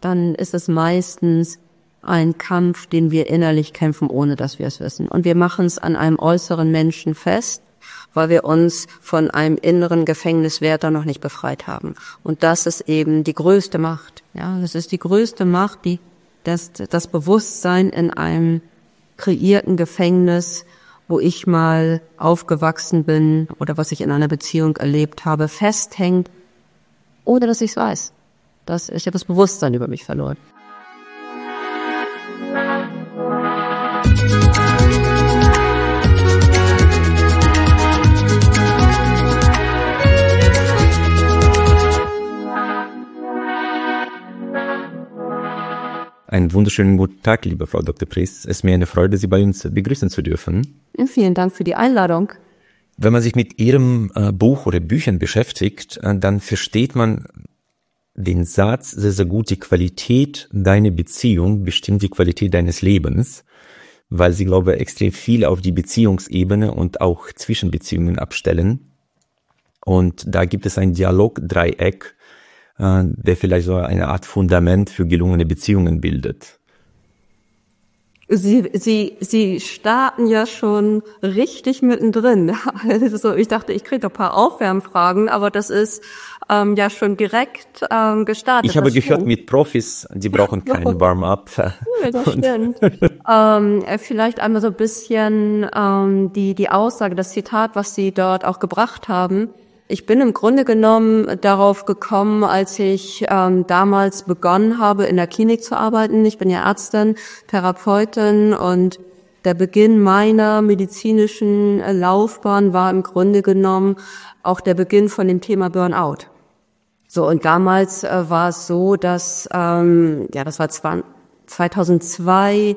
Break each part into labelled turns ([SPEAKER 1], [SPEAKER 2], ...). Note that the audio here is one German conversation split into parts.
[SPEAKER 1] dann ist es meistens ein Kampf, den wir innerlich kämpfen, ohne dass wir es wissen. Und wir machen es an einem äußeren Menschen fest, weil wir uns von einem inneren Gefängniswärter noch nicht befreit haben. Und das ist eben die größte Macht. Ja, das ist die größte Macht, das Bewusstsein in einem kreierten Gefängnis, wo ich mal aufgewachsen bin oder was ich in einer Beziehung erlebt habe, festhängt, ohne dass ich es weiß. Ich habe das Bewusstsein über mich verloren.
[SPEAKER 2] Einen wunderschönen guten Tag, liebe Frau Dr. Priess. Es ist mir eine Freude, Sie bei uns begrüßen zu dürfen.
[SPEAKER 1] Vielen Dank für die Einladung.
[SPEAKER 2] Wenn man sich mit Ihrem Buch oder Büchern beschäftigt, dann versteht man den Satz sehr, sehr gut: Die Qualität deiner Beziehung bestimmt die Qualität deines Lebens, weil Sie, glaube ich, extrem viel auf die Beziehungsebene und auch Zwischenbeziehungen abstellen. Und da gibt es ein Dialogdreieck, der vielleicht so eine Art Fundament für gelungene Beziehungen bildet.
[SPEAKER 1] Sie starten ja schon richtig mittendrin. Also ich dachte, ich kriege ein paar Aufwärmfragen, aber das ist ja schon direkt gestartet.
[SPEAKER 2] Ich habe gehört, mit Profis, die brauchen keinen Warm-up.
[SPEAKER 1] Ja, das stimmt. Vielleicht einmal so ein bisschen die Aussage, das Zitat, was Sie dort auch gebracht haben. Ich bin im Grunde genommen darauf gekommen, als ich damals begonnen habe, in der Klinik zu arbeiten. Ich bin ja Ärztin, Therapeutin, und der Beginn meiner medizinischen Laufbahn war im Grunde genommen auch der Beginn von dem Thema Burnout. So, und damals war es so, dass, das war 2002,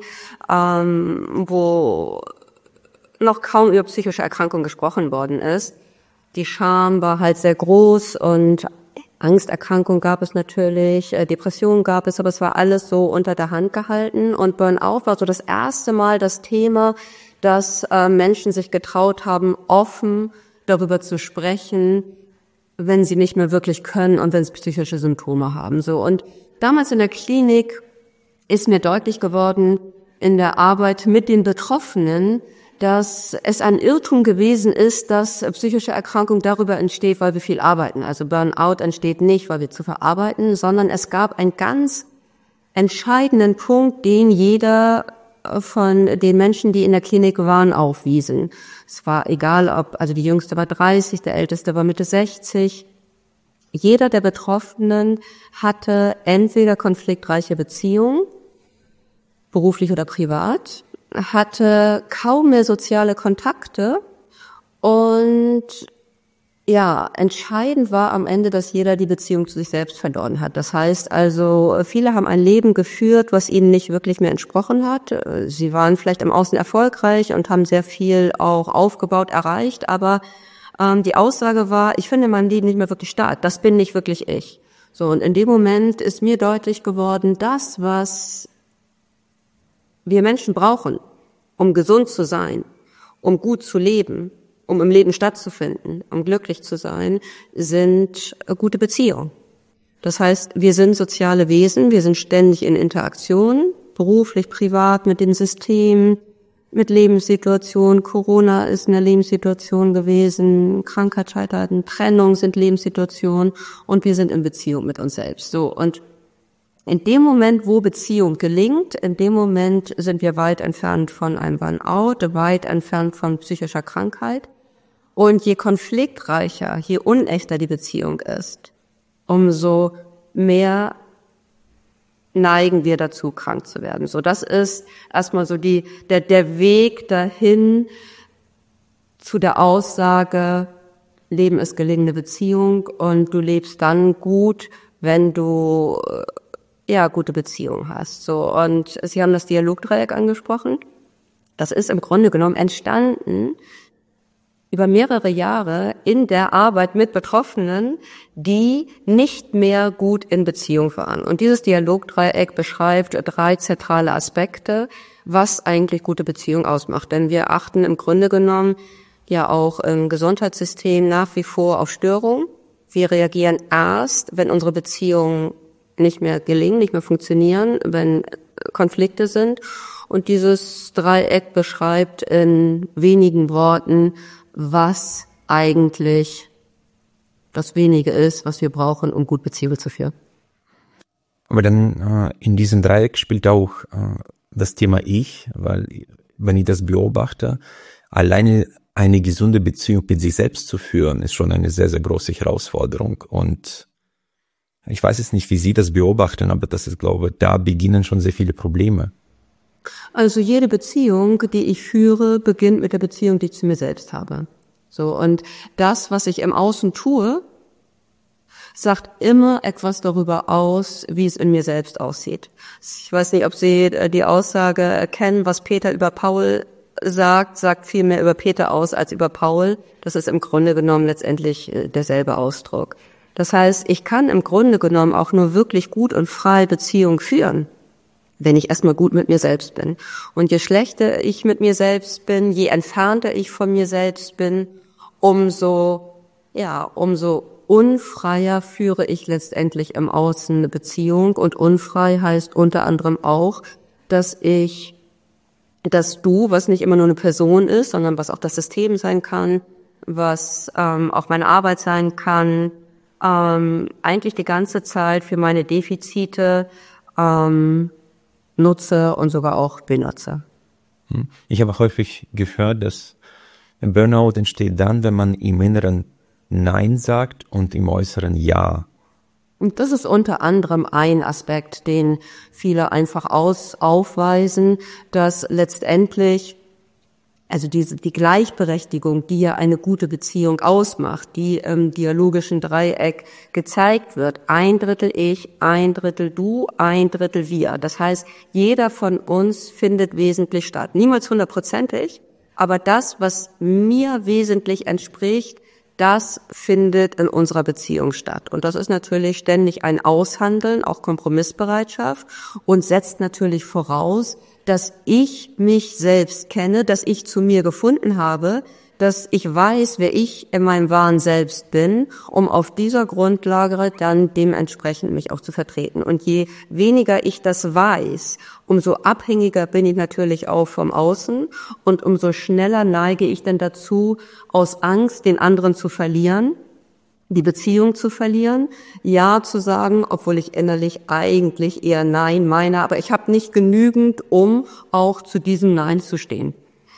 [SPEAKER 1] wo noch kaum über psychische Erkrankungen gesprochen worden ist. Die Scham war halt sehr groß und Angsterkrankung gab es natürlich, Depressionen gab es, aber es war alles so unter der Hand gehalten. Und Burnout war so das erste Mal das Thema, dass Menschen sich getraut haben, offen darüber zu sprechen, wenn sie nicht mehr wirklich können und wenn sie psychische Symptome haben. So, und damals in der Klinik ist mir deutlich geworden, in der Arbeit mit den Betroffenen, dass es ein Irrtum gewesen ist, dass psychische Erkrankung darüber entsteht, weil wir viel arbeiten. Also Burnout entsteht nicht, weil wir zu verarbeiten, sondern es gab einen ganz entscheidenden Punkt, den jeder von den Menschen, die in der Klinik waren, aufwiesen. Es war egal, also die Jüngste war 30, der Älteste war Mitte 60. Jeder der Betroffenen hatte entweder konfliktreiche Beziehungen, beruflich oder privat, hatte kaum mehr soziale Kontakte und ja, entscheidend war am Ende, dass jeder die Beziehung zu sich selbst verloren hat. Das heißt also, viele haben ein Leben geführt, was ihnen nicht wirklich mehr entsprochen hat. Sie waren vielleicht im Außen erfolgreich und haben sehr viel auch aufgebaut, erreicht, aber die Aussage war, ich finde in meinem Leben nicht mehr wirklich statt. Das bin nicht wirklich ich. So, und in dem Moment ist mir deutlich geworden, das, was wir Menschen brauchen, um gesund zu sein, um gut zu leben, um im Leben stattzufinden, um glücklich zu sein, sind gute Beziehungen. Das heißt, wir sind soziale Wesen, wir sind ständig in Interaktion, beruflich, privat, mit dem System, mit Lebenssituationen. Corona ist eine Lebenssituation gewesen, Krankheit, Scheitern, Trennung sind Lebenssituationen und wir sind in Beziehung mit uns selbst. So, und in dem Moment, wo Beziehung gelingt, in dem Moment sind wir weit entfernt von einem Burnout, weit entfernt von psychischer Krankheit. Und je konfliktreicher, je unechter die Beziehung ist, umso mehr neigen wir dazu, krank zu werden. So, das ist erstmal so der Weg dahin zu der Aussage, Leben ist gelingende Beziehung und du lebst dann gut, wenn du gute Beziehung hast. So, und Sie haben das Dialogdreieck angesprochen. Das ist im Grunde genommen entstanden über mehrere Jahre in der Arbeit mit Betroffenen, die nicht mehr gut in Beziehung waren. Und dieses Dialogdreieck beschreibt 3 zentrale Aspekte, was eigentlich gute Beziehung ausmacht. Denn wir achten im Grunde genommen ja auch im Gesundheitssystem nach wie vor auf Störungen. Wir reagieren erst, wenn unsere Beziehung nicht mehr gelingen, nicht mehr funktionieren, wenn Konflikte sind. Und dieses Dreieck beschreibt in wenigen Worten, was eigentlich das Wenige ist, was wir brauchen, um gut Beziehungen zu führen.
[SPEAKER 2] Aber dann in diesem Dreieck spielt auch das Thema Ich, weil wenn ich das beobachte, alleine eine gesunde Beziehung mit sich selbst zu führen, ist schon eine sehr, sehr große Herausforderung. Und ich weiß jetzt nicht, wie Sie das beobachten, aber das ist, glaube ich, da beginnen schon sehr viele Probleme.
[SPEAKER 1] Also jede Beziehung, die ich führe, beginnt mit der Beziehung, die ich zu mir selbst habe. So, und das, was ich im Außen tue, sagt immer etwas darüber aus, wie es in mir selbst aussieht. Ich weiß nicht, ob Sie die Aussage kennen, was Peter über Paul sagt viel mehr über Peter aus als über Paul. Das ist im Grunde genommen letztendlich derselbe Ausdruck. Das heißt, ich kann im Grunde genommen auch nur wirklich gut und frei Beziehung führen, wenn ich erstmal gut mit mir selbst bin. Und je schlechter ich mit mir selbst bin, je entfernter ich von mir selbst bin, umso unfreier führe ich letztendlich im Außen eine Beziehung. Und unfrei heißt unter anderem auch, dass du, was nicht immer nur eine Person ist, sondern was auch das System sein kann, was auch meine Arbeit sein kann, eigentlich die ganze Zeit für meine Defizite nutze und sogar auch benutze.
[SPEAKER 2] Ich habe häufig gehört, dass ein Burnout entsteht dann, wenn man im Inneren Nein sagt und im Äußeren Ja.
[SPEAKER 1] Und das ist unter anderem ein Aspekt, den viele einfach aufweisen, dass letztendlich, also die Gleichberechtigung, die ja eine gute Beziehung ausmacht, die im dialogischen Dreieck gezeigt wird, 1/3 ich, 1/3 du, 1/3 wir. Das heißt, jeder von uns findet wesentlich statt. Niemals 100%ig, aber das, was mir wesentlich entspricht, das findet in unserer Beziehung statt. Und das ist natürlich ständig ein Aushandeln, auch Kompromissbereitschaft und setzt natürlich voraus, dass ich mich selbst kenne, dass ich zu mir gefunden habe, dass ich weiß, wer ich in meinem wahren Selbst bin, um auf dieser Grundlage dann dementsprechend mich auch zu vertreten. Und je weniger ich das weiß, umso abhängiger bin ich natürlich auch vom Außen und umso schneller neige ich dann dazu, aus Angst, den anderen zu verlieren, die Beziehung zu verlieren, Ja zu sagen, obwohl ich innerlich eigentlich eher Nein meine, aber ich habe nicht genügend, um auch zu diesem Nein zu stehen.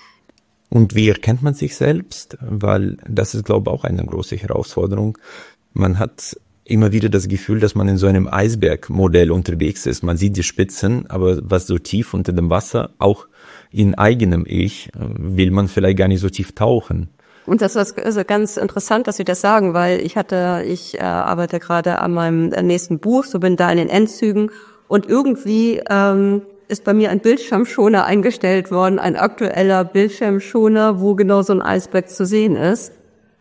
[SPEAKER 2] Und wie erkennt man sich selbst? Weil das ist, glaube ich, auch eine große Herausforderung. Man hat immer wieder das Gefühl, dass man in so einem Eisbergmodell unterwegs ist. Man sieht die Spitzen, aber was so tief unter dem Wasser, auch in eigenem Ich, will man vielleicht gar nicht so tief tauchen.
[SPEAKER 1] Und das ist also ganz interessant, dass Sie das sagen, weil ich arbeite gerade an meinem nächsten Buch, so bin da in den Endzügen und irgendwie ist bei mir ein Bildschirmschoner eingestellt worden, ein aktueller Bildschirmschoner, wo genau so ein Eisberg zu sehen ist.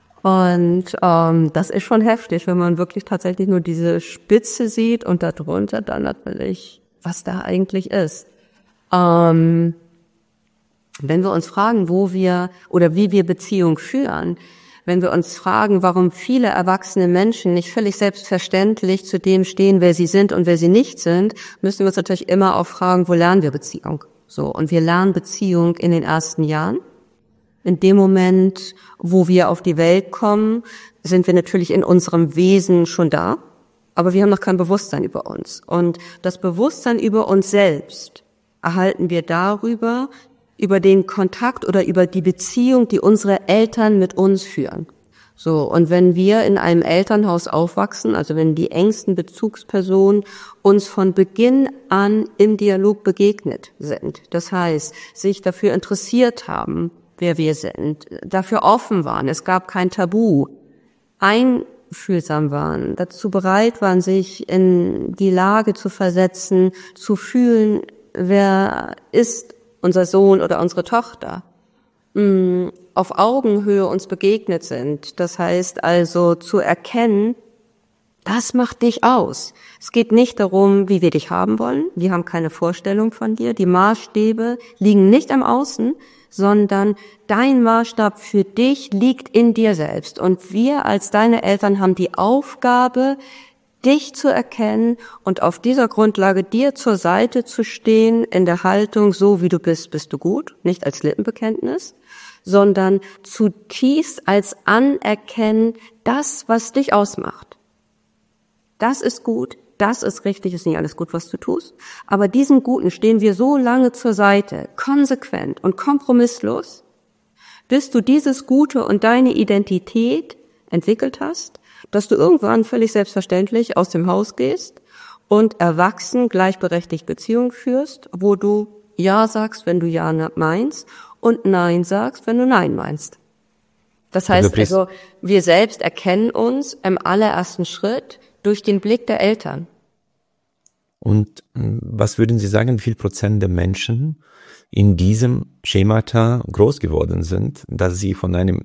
[SPEAKER 1] Und das ist schon heftig, wenn man wirklich tatsächlich nur diese Spitze sieht und darunter dann natürlich, was da eigentlich ist. Wenn wir uns fragen, wo wir oder wie wir Beziehung führen, wenn wir uns fragen, warum viele erwachsene Menschen nicht völlig selbstverständlich zu dem stehen, wer sie sind und wer sie nicht sind, müssen wir uns natürlich immer auch fragen, wo lernen wir Beziehung? So, und wir lernen Beziehung in den ersten Jahren. In dem Moment, wo wir auf die Welt kommen, sind wir natürlich in unserem Wesen schon da, aber wir haben noch kein Bewusstsein über uns. Und das Bewusstsein über uns selbst erhalten wir darüber, über den Kontakt oder über die Beziehung, die unsere Eltern mit uns führen. So, und wenn wir in einem Elternhaus aufwachsen, also wenn die engsten Bezugspersonen uns von Beginn an im Dialog begegnet sind, das heißt, sich dafür interessiert haben, wer wir sind, dafür offen waren, es gab kein Tabu, einfühlsam waren, dazu bereit waren, sich in die Lage zu versetzen, zu fühlen, wer ist unser Sohn oder unsere Tochter, auf Augenhöhe uns begegnet sind. Das heißt also zu erkennen, das macht dich aus. Es geht nicht darum, wie wir dich haben wollen. Wir haben keine Vorstellung von dir. Die Maßstäbe liegen nicht am Außen, sondern dein Maßstab für dich liegt in dir selbst. Und wir als deine Eltern haben die Aufgabe, dich zu erkennen und auf dieser Grundlage dir zur Seite zu stehen in der Haltung, so wie du bist, bist du gut, nicht als Lippenbekenntnis, sondern zutiefst als Anerkennen, das, was dich ausmacht. Das ist gut, das ist richtig, ist nicht alles gut, was du tust, aber diesem Guten stehen wir so lange zur Seite, konsequent und kompromisslos, bis du dieses Gute und deine Identität entwickelt hast, dass du irgendwann völlig selbstverständlich aus dem Haus gehst und erwachsen gleichberechtigt Beziehungen führst, wo du Ja sagst, wenn du Ja meinst und Nein sagst, wenn du Nein meinst. Das heißt also, wir selbst erkennen uns im allerersten Schritt durch den Blick der Eltern.
[SPEAKER 2] Und was würden Sie sagen, wie viel Prozent der Menschen in diesem Schemata groß geworden sind, dass sie von einem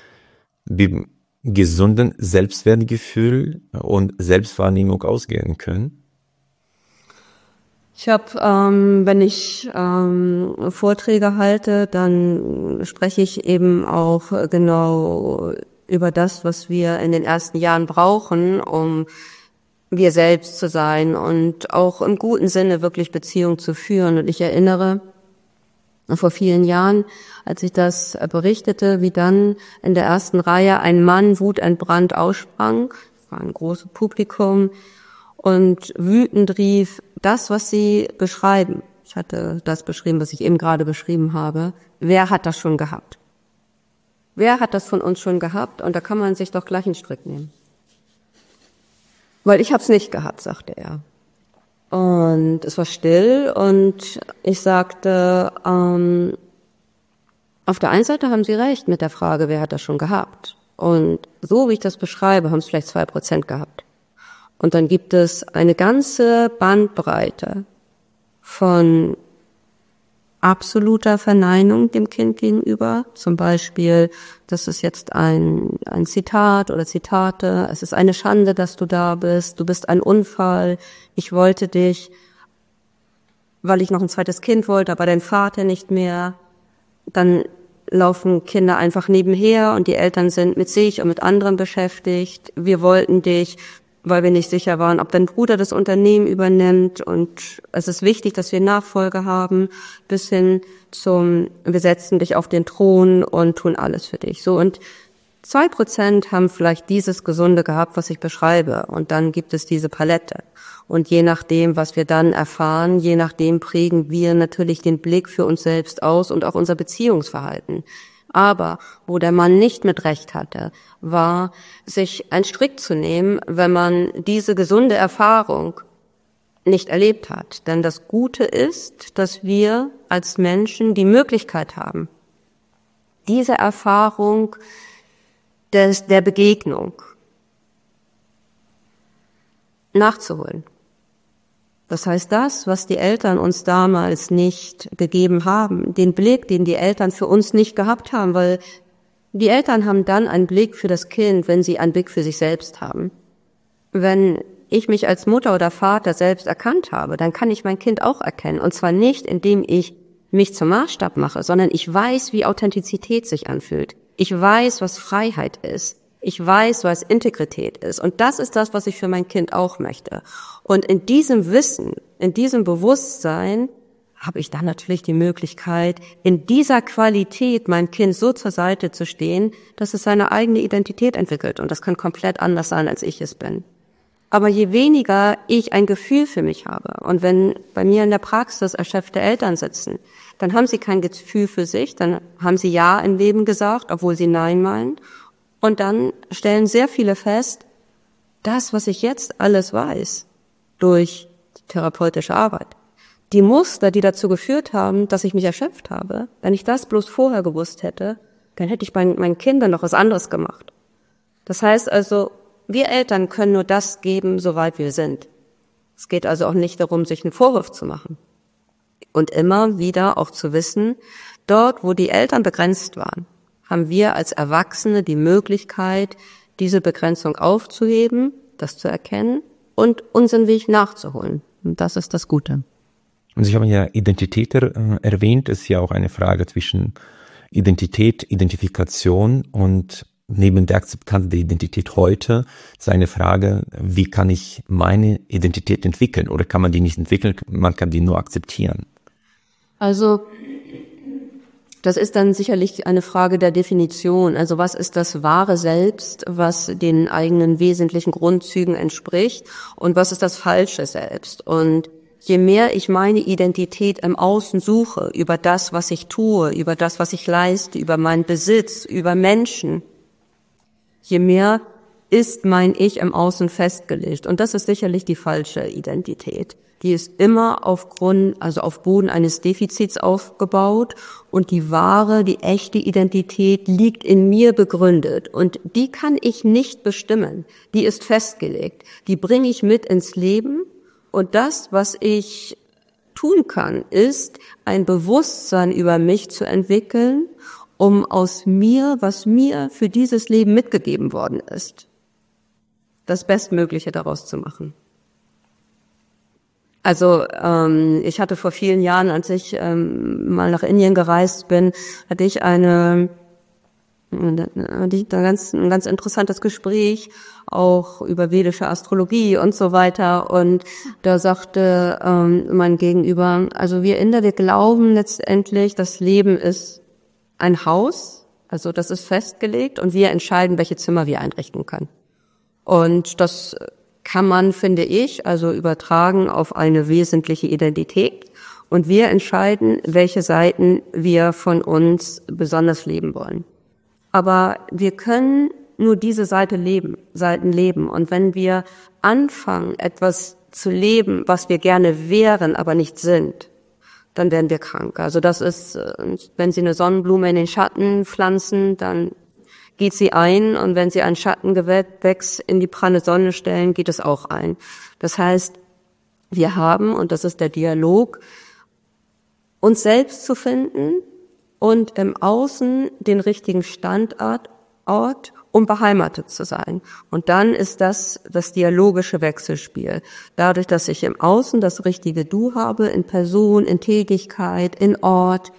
[SPEAKER 2] gesunden Selbstwertgefühl und Selbstwahrnehmung ausgehen können?
[SPEAKER 1] Ich habe, wenn ich Vorträge halte, dann spreche ich eben auch genau über das, was wir in den ersten Jahren brauchen, um wir selbst zu sein und auch im guten Sinne wirklich Beziehung zu führen. Und ich erinnere vor vielen Jahren, als ich das berichtete, wie dann in der ersten Reihe ein Mann wutentbrannt aussprang, es war ein großes Publikum, und wütend rief, das, was Sie beschreiben, ich hatte das beschrieben, was ich eben gerade beschrieben habe, wer hat das schon gehabt? Wer hat das von uns schon gehabt? Und da kann man sich doch gleich einen Strick nehmen. Weil ich hab's nicht gehabt, sagte er. Und es war still und ich sagte, auf der einen Seite haben Sie recht mit der Frage, wer hat das schon gehabt? Und so wie ich das beschreibe, haben es vielleicht 2% gehabt. Und dann gibt es eine ganze Bandbreite von absoluter Verneinung dem Kind gegenüber. Zum Beispiel, das ist jetzt ein Zitat oder Zitate. Es ist eine Schande, dass du da bist. Du bist ein Unfall. Ich wollte dich, weil ich noch ein zweites Kind wollte, aber dein Vater nicht mehr. Dann laufen Kinder einfach nebenher und die Eltern sind mit sich und mit anderen beschäftigt. Wir wollten dich, weil wir nicht sicher waren, ob dein Bruder das Unternehmen übernimmt, und es ist wichtig, dass wir Nachfolge haben, bis hin zum, wir setzen dich auf den Thron und tun alles für dich. So, und 2% haben vielleicht dieses Gesunde gehabt, was ich beschreibe, und dann gibt es diese Palette. Und je nachdem, was wir dann erfahren, je nachdem prägen wir natürlich den Blick für uns selbst aus und auch unser Beziehungsverhalten. Aber wo der Mann nicht mit Recht hatte, war, sich einen Strick zu nehmen, wenn man diese gesunde Erfahrung nicht erlebt hat. Denn das Gute ist, dass wir als Menschen die Möglichkeit haben, diese Erfahrung der Begegnung nachzuholen. Das heißt, das, was die Eltern uns damals nicht gegeben haben, den Blick, den die Eltern für uns nicht gehabt haben, weil die Eltern haben dann einen Blick für das Kind, wenn sie einen Blick für sich selbst haben. Wenn ich mich als Mutter oder Vater selbst erkannt habe, dann kann ich mein Kind auch erkennen. Und zwar nicht, indem ich mich zum Maßstab mache, sondern ich weiß, wie Authentizität sich anfühlt. Ich weiß, was Freiheit ist. Ich weiß, was Integrität ist. Und das ist das, was ich für mein Kind auch möchte. Und in diesem Wissen, in diesem Bewusstsein habe ich dann natürlich die Möglichkeit, in dieser Qualität meinem Kind so zur Seite zu stehen, dass es seine eigene Identität entwickelt. Und das kann komplett anders sein, als ich es bin. Aber je weniger ich ein Gefühl für mich habe, und wenn bei mir in der Praxis erschöpfte Eltern sitzen, dann haben sie kein Gefühl für sich, dann haben sie Ja im Leben gesagt, obwohl sie Nein meinen. Und dann stellen sehr viele fest, das, was ich jetzt alles weiß, durch die therapeutische Arbeit, die Muster, die dazu geführt haben, dass ich mich erschöpft habe, wenn ich das bloß vorher gewusst hätte, dann hätte ich meinen Kindern noch was anderes gemacht. Das heißt also, wir Eltern können nur das geben, soweit wir sind. Es geht also auch nicht darum, sich einen Vorwurf zu machen. Und immer wieder auch zu wissen, dort, wo die Eltern begrenzt waren, haben wir als Erwachsene die Möglichkeit, diese Begrenzung aufzuheben, das zu erkennen und unseren Weg nachzuholen. Und das ist das Gute.
[SPEAKER 2] Und Sie haben ja Identität erwähnt. Es ist ja auch eine Frage zwischen Identität, Identifikation und neben der Akzeptanz der Identität heute seine Frage, wie kann ich meine Identität entwickeln? Oder kann man die nicht entwickeln, man kann die nur akzeptieren?
[SPEAKER 1] Also das ist dann sicherlich eine Frage der Definition. Also was ist das wahre Selbst, was den eigenen wesentlichen Grundzügen entspricht, und was ist das falsche Selbst? Und je mehr ich meine Identität im Außen suche, über das, was ich tue, über das, was ich leiste, über meinen Besitz, über Menschen, je mehr ist mein Ich im Außen festgelegt. Und das ist sicherlich die falsche Identität. Die ist immer auf Boden eines Defizits aufgebaut, und die wahre, die echte Identität liegt in mir begründet, und die kann ich nicht bestimmen. Die ist festgelegt. Die bringe ich mit ins Leben, und das, was ich tun kann, ist ein Bewusstsein über mich zu entwickeln, um aus mir, was mir für dieses Leben mitgegeben worden ist, das Bestmögliche daraus zu machen. Also ich hatte vor vielen Jahren, als ich mal nach Indien gereist bin, hatte ich ein ganz interessantes Gespräch, auch über vedische Astrologie und so weiter. Und da sagte mein Gegenüber, also wir Inder, wir glauben letztendlich, das Leben ist ein Haus, also das ist festgelegt, und wir entscheiden, welche Zimmer wir einrichten können. Und das kann man, finde ich, also übertragen auf eine wesentliche Identität. Und wir entscheiden, welche Seiten wir von uns besonders leben wollen. Aber wir können nur diese Seiten leben. Und wenn wir anfangen, etwas zu leben, was wir gerne wären, aber nicht sind, dann werden wir krank. Also das ist, wenn Sie eine Sonnenblume in den Schatten pflanzen, dann geht sie ein, und wenn Sie ein Schattengewächs in die pralle Sonne stellen, geht es auch ein. Das heißt, wir haben, und das ist der Dialog, uns selbst zu finden und im Außen den richtigen Standort, um beheimatet zu sein. Und dann ist das dialogische Wechselspiel. Dadurch, dass ich im Außen das richtige Du habe, in Person, in Tätigkeit, in Ort,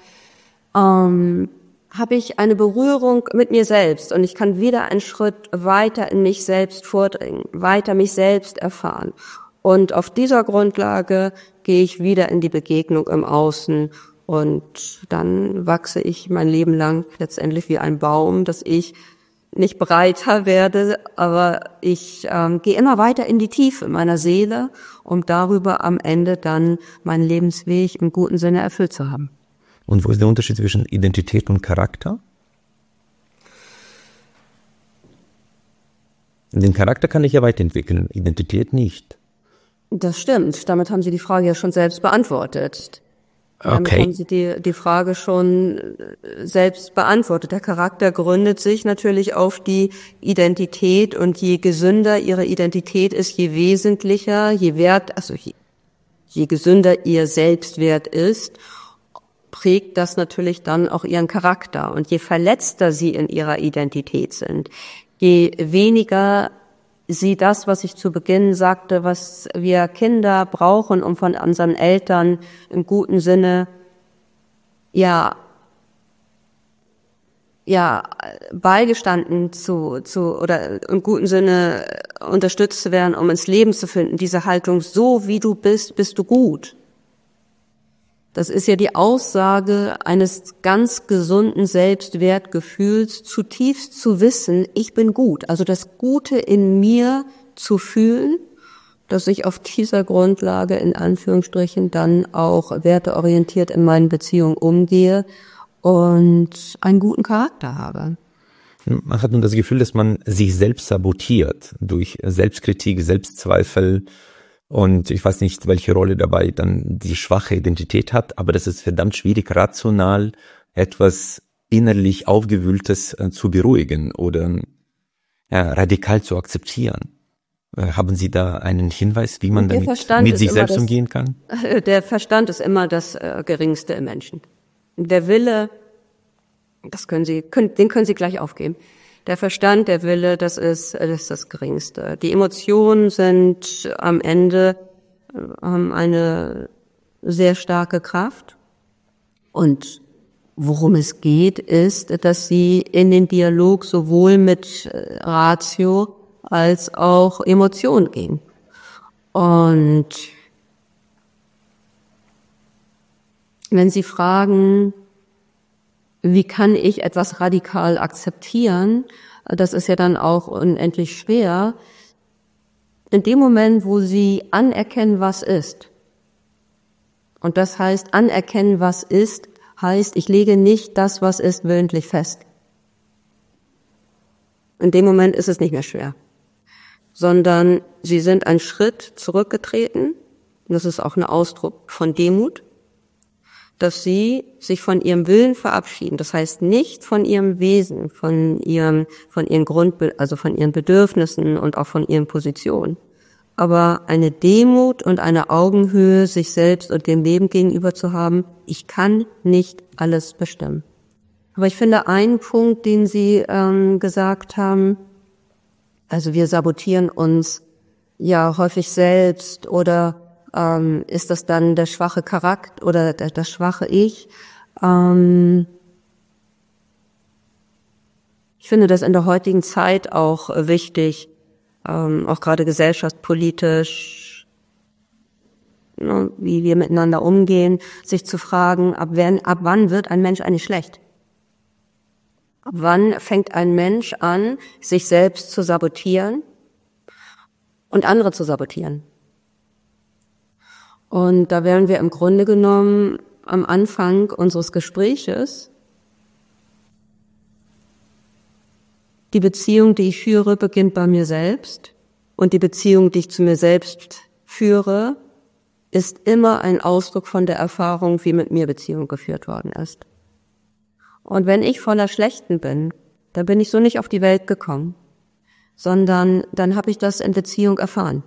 [SPEAKER 1] habe ich eine Berührung mit mir selbst, und ich kann wieder einen Schritt weiter in mich selbst vordringen, weiter mich selbst erfahren. Und auf dieser Grundlage gehe ich wieder in die Begegnung im Außen, und dann wachse ich mein Leben lang letztendlich wie ein Baum, dass ich nicht breiter werde, aber ich gehe immer weiter in die Tiefe meiner Seele, um darüber am Ende dann meinen Lebensweg im guten Sinne erfüllt zu haben.
[SPEAKER 2] Und wo ist der Unterschied zwischen Identität und Charakter? Den Charakter kann ich ja weiterentwickeln, Identität nicht.
[SPEAKER 1] Das stimmt. Damit haben Sie die Frage ja schon selbst beantwortet. Damit haben Sie die Frage schon selbst beantwortet. Der Charakter gründet sich natürlich auf die Identität, und je gesünder Ihre Identität ist, je wesentlicher, je gesünder Ihr Selbstwert ist, prägt das natürlich dann auch Ihren Charakter. Und je verletzter Sie in Ihrer Identität sind, je weniger Sie das, was ich zu Beginn sagte, was wir Kinder brauchen, um von unseren Eltern im guten Sinne beigestanden oder im guten Sinne unterstützt zu werden, um ins Leben zu finden. Diese Haltung, so wie du bist, bist du gut. Das ist ja die Aussage eines ganz gesunden Selbstwertgefühls, zutiefst zu wissen, ich bin gut. Also das Gute in mir zu fühlen, dass ich auf dieser Grundlage in Anführungsstrichen dann auch werteorientiert in meinen Beziehungen umgehe und einen guten Charakter habe.
[SPEAKER 2] Man hat nun das Gefühl, dass man sich selbst sabotiert durch Selbstkritik, Selbstzweifel. Und ich weiß nicht, welche Rolle dabei dann die schwache Identität hat, aber das ist verdammt schwierig, rational etwas innerlich Aufgewühltes zu beruhigen oder radikal zu akzeptieren. Haben Sie da einen Hinweis, wie man damit mit sich selbst umgehen kann?
[SPEAKER 1] Der Verstand ist immer das Geringste im Menschen. Der Wille, den können Sie gleich aufgeben. Der Verstand, der Wille, das ist das Geringste. Die Emotionen sind am Ende eine sehr starke Kraft. Und worum es geht, ist, dass sie in den Dialog sowohl mit Ratio als auch Emotion gehen. Und wenn Sie fragen, wie kann ich etwas radikal akzeptieren, das ist ja dann auch unendlich schwer. In dem Moment, wo Sie anerkennen, was ist, und das heißt, anerkennen, was ist, heißt, ich lege nicht das, was ist, willentlich fest. In dem Moment ist es nicht mehr schwer, sondern Sie sind einen Schritt zurückgetreten, und das ist auch ein Ausdruck von Demut, dass Sie sich von Ihrem Willen verabschieden. Das heißt nicht von Ihrem Wesen, von Ihren also von Ihren Bedürfnissen und auch von Ihren Positionen. Aber eine Demut und eine Augenhöhe sich selbst und dem Leben gegenüber zu haben, ich kann nicht alles bestimmen. Aber ich finde einen Punkt, den Sie gesagt haben, also wir sabotieren uns ja häufig selbst, oder ist das dann der schwache Charakter oder das schwache Ich? Ich finde das in der heutigen Zeit auch wichtig, auch gerade gesellschaftspolitisch, ne, wie wir miteinander umgehen, sich zu fragen, ab wann wird ein Mensch eigentlich schlecht? Ab wann fängt ein Mensch an, sich selbst zu sabotieren und andere zu sabotieren? Und da wären wir im Grunde genommen am Anfang unseres Gespräches. Die Beziehung, die ich führe, beginnt bei mir selbst. Und die Beziehung, die ich zu mir selbst führe, ist immer ein Ausdruck von der Erfahrung, wie mit mir Beziehung geführt worden ist. Und wenn ich voller Schlechten bin, dann bin ich so nicht auf die Welt gekommen, sondern dann habe ich das in Beziehung erfahren.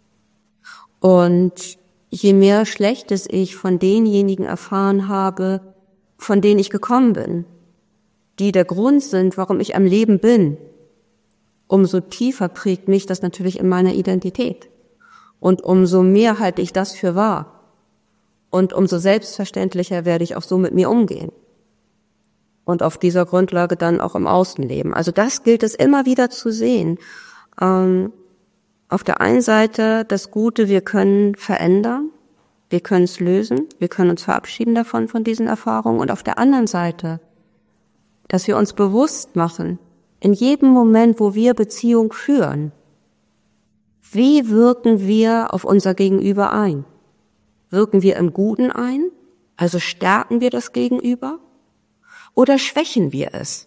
[SPEAKER 1] Und je mehr Schlechtes ich von denjenigen erfahren habe, von denen ich gekommen bin, die der Grund sind, warum ich am Leben bin, umso tiefer prägt mich das natürlich in meiner Identität. Und umso mehr halte ich das für wahr. Und umso selbstverständlicher werde ich auch so mit mir umgehen. Und auf dieser Grundlage dann auch im Außenleben. Also das gilt es immer wieder zu sehen. Auf der einen Seite das Gute, wir können verändern, wir können es lösen, wir können uns verabschieden davon, von diesen Erfahrungen. Und auf der anderen Seite, dass wir uns bewusst machen, in jedem Moment, wo wir Beziehung führen, wie wirken wir auf unser Gegenüber ein? Wirken wir im Guten ein? Also stärken wir das Gegenüber? Oder schwächen wir es?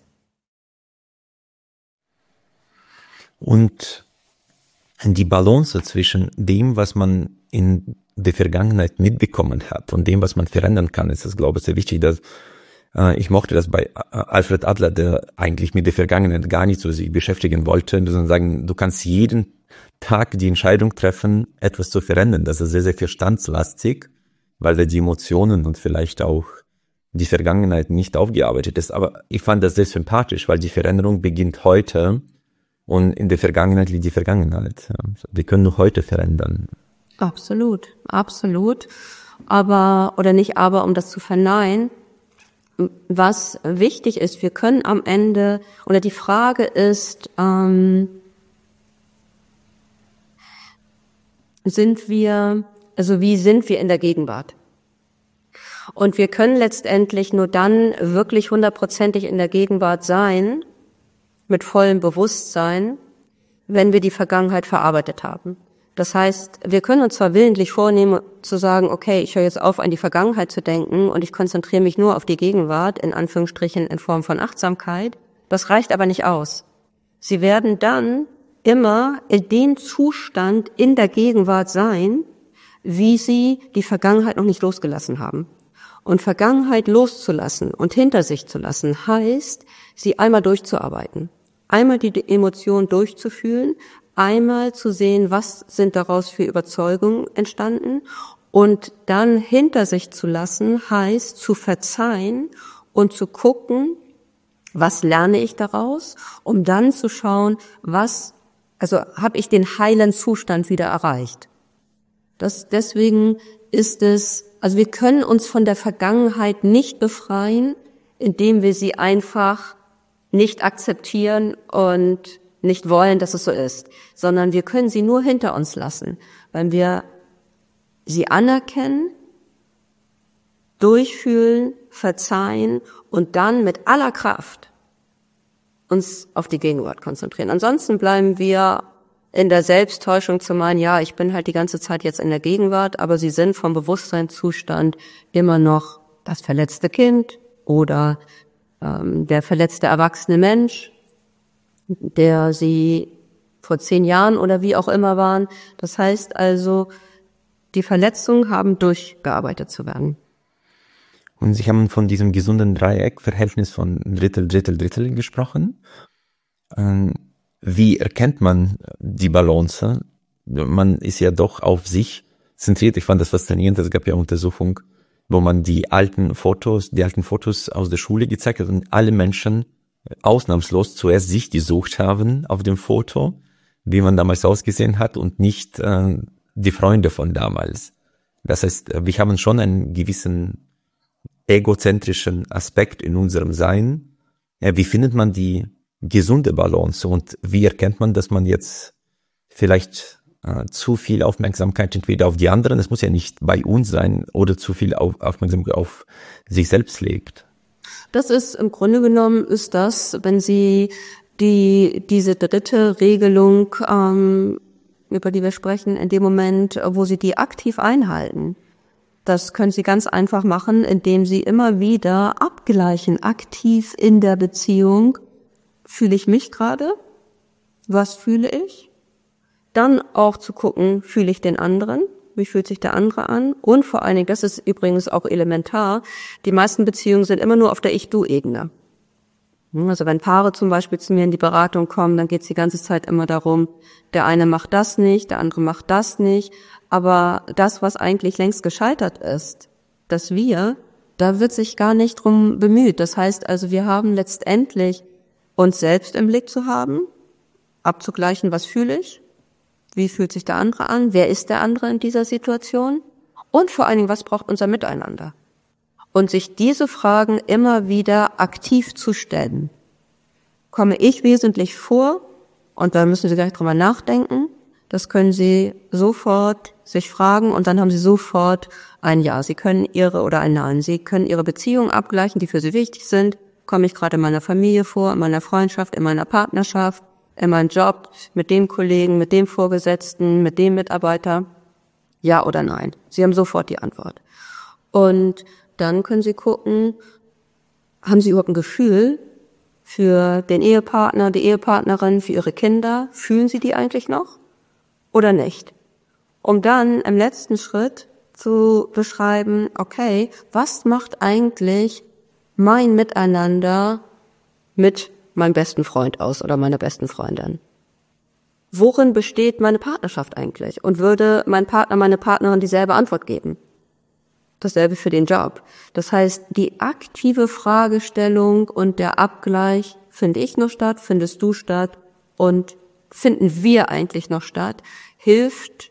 [SPEAKER 2] Und die Balance zwischen dem, was man in der Vergangenheit mitbekommen hat und dem, was man verändern kann, ist das, glaube ich, sehr wichtig. Dass ich mochte das bei Alfred Adler, der eigentlich mit der Vergangenheit gar nicht so sich beschäftigen wollte, sondern sagen, du kannst jeden Tag die Entscheidung treffen, etwas zu verändern. Das ist sehr, sehr verstandslastig, weil da die Emotionen und vielleicht auch die Vergangenheit nicht aufgearbeitet ist. Aber ich fand das sehr sympathisch, weil die Veränderung beginnt heute und in der Vergangenheit liegt die Vergangenheit. Wir können nur heute verändern.
[SPEAKER 1] Absolut, absolut. Aber, um das zu verneinen, was wichtig ist, wir können am Ende, oder die Frage ist, wie sind wir in der Gegenwart? Und wir können letztendlich nur dann wirklich 100%ig in der Gegenwart sein, mit vollem Bewusstsein, wenn wir die Vergangenheit verarbeitet haben. Das heißt, wir können uns zwar willentlich vornehmen, zu sagen, okay, ich höre jetzt auf, an die Vergangenheit zu denken und ich konzentriere mich nur auf die Gegenwart, in Anführungsstrichen in Form von Achtsamkeit. Das reicht aber nicht aus. Sie werden dann immer in dem Zustand in der Gegenwart sein, wie Sie die Vergangenheit noch nicht losgelassen haben. Und Vergangenheit loszulassen und hinter sich zu lassen, heißt, sie einmal durchzuarbeiten. Einmal die Emotion durchzufühlen, einmal zu sehen, was sind daraus für Überzeugungen entstanden, und dann hinter sich zu lassen, heißt zu verzeihen und zu gucken, was lerne ich daraus, um dann zu schauen, habe ich den heilen Zustand wieder erreicht. Deswegen ist es, also wir können uns von der Vergangenheit nicht befreien, indem wir sie einfach nicht akzeptieren und nicht wollen, dass es so ist, sondern wir können sie nur hinter uns lassen, wenn wir sie anerkennen, durchfühlen, verzeihen und dann mit aller Kraft uns auf die Gegenwart konzentrieren. Ansonsten bleiben wir in der Selbsttäuschung zu meinen, ja, ich bin halt die ganze Zeit jetzt in der Gegenwart, aber sie sind vom Bewusstseinszustand immer noch das verletzte Kind oder der verletzte erwachsene Mensch, der sie vor 10 Jahren oder wie auch immer waren. Das heißt also, die Verletzungen haben durchgearbeitet zu werden.
[SPEAKER 2] Und Sie haben von diesem gesunden Dreieck-Verhältnis von Drittel, Drittel, Drittel gesprochen. Wie erkennt man die Balance? Man ist ja doch auf sich zentriert. Ich fand das faszinierend. Es gab ja Untersuchungen, wo man die alten Fotos aus der Schule gezeigt hat und alle Menschen ausnahmslos zuerst sich gesucht haben auf dem Foto, wie man damals ausgesehen hat und nicht die Freunde von damals. Das heißt, wir haben schon einen gewissen egozentrischen Aspekt in unserem Sein. Wie findet man die gesunde Balance und wie erkennt man, dass man jetzt vielleicht zu viel Aufmerksamkeit entweder auf die anderen, es muss ja nicht bei uns sein, oder zu viel Aufmerksamkeit auf sich selbst legt?
[SPEAKER 1] Das ist im Grunde genommen, ist das, wenn Sie diese dritte Regelung, über die wir sprechen, in dem Moment, wo Sie die aktiv einhalten. Das können Sie ganz einfach machen, indem Sie immer wieder abgleichen, aktiv in der Beziehung. Fühle ich mich gerade? Was fühle ich? Dann auch zu gucken, fühle ich den anderen? Wie fühlt sich der andere an? Und vor allen Dingen, das ist übrigens auch elementar, die meisten Beziehungen sind immer nur auf der Ich-Du-Ebene. Also wenn Paare zum Beispiel zu mir in die Beratung kommen, dann geht es die ganze Zeit immer darum, der eine macht das nicht, der andere macht das nicht. Aber das, was eigentlich längst gescheitert ist, das Wir, da wird sich gar nicht drum bemüht. Das heißt also, wir haben letztendlich uns selbst im Blick zu haben, abzugleichen, was fühle ich, wie fühlt sich der andere an, wer ist der andere in dieser Situation und vor allen Dingen, was braucht unser Miteinander? Und sich diese Fragen immer wieder aktiv zu stellen. Komme ich wesentlich vor, und da müssen Sie gleich drüber nachdenken, das können Sie sofort sich fragen und dann haben Sie sofort ein Ja. Sie können ein Nein. Sie können Ihre Beziehungen abgleichen, die für Sie wichtig sind. Komme ich gerade in meiner Familie vor, in meiner Freundschaft, in meiner Partnerschaft, in meinem Job, mit dem Kollegen, mit dem Vorgesetzten, mit dem Mitarbeiter? Ja oder nein? Sie haben sofort die Antwort. Und dann können Sie gucken, haben Sie überhaupt ein Gefühl für den Ehepartner, die Ehepartnerin, für Ihre Kinder? Fühlen Sie die eigentlich noch oder nicht? Um dann im letzten Schritt zu beschreiben, okay, was macht eigentlich mein Miteinander mit meinem besten Freund aus oder meiner besten Freundin? Worin besteht meine Partnerschaft eigentlich? Und würde mein Partner, meine Partnerin dieselbe Antwort geben? Dasselbe für den Job. Das heißt, die aktive Fragestellung und der Abgleich, finde ich noch statt, findest du statt und finden wir eigentlich noch statt, hilft,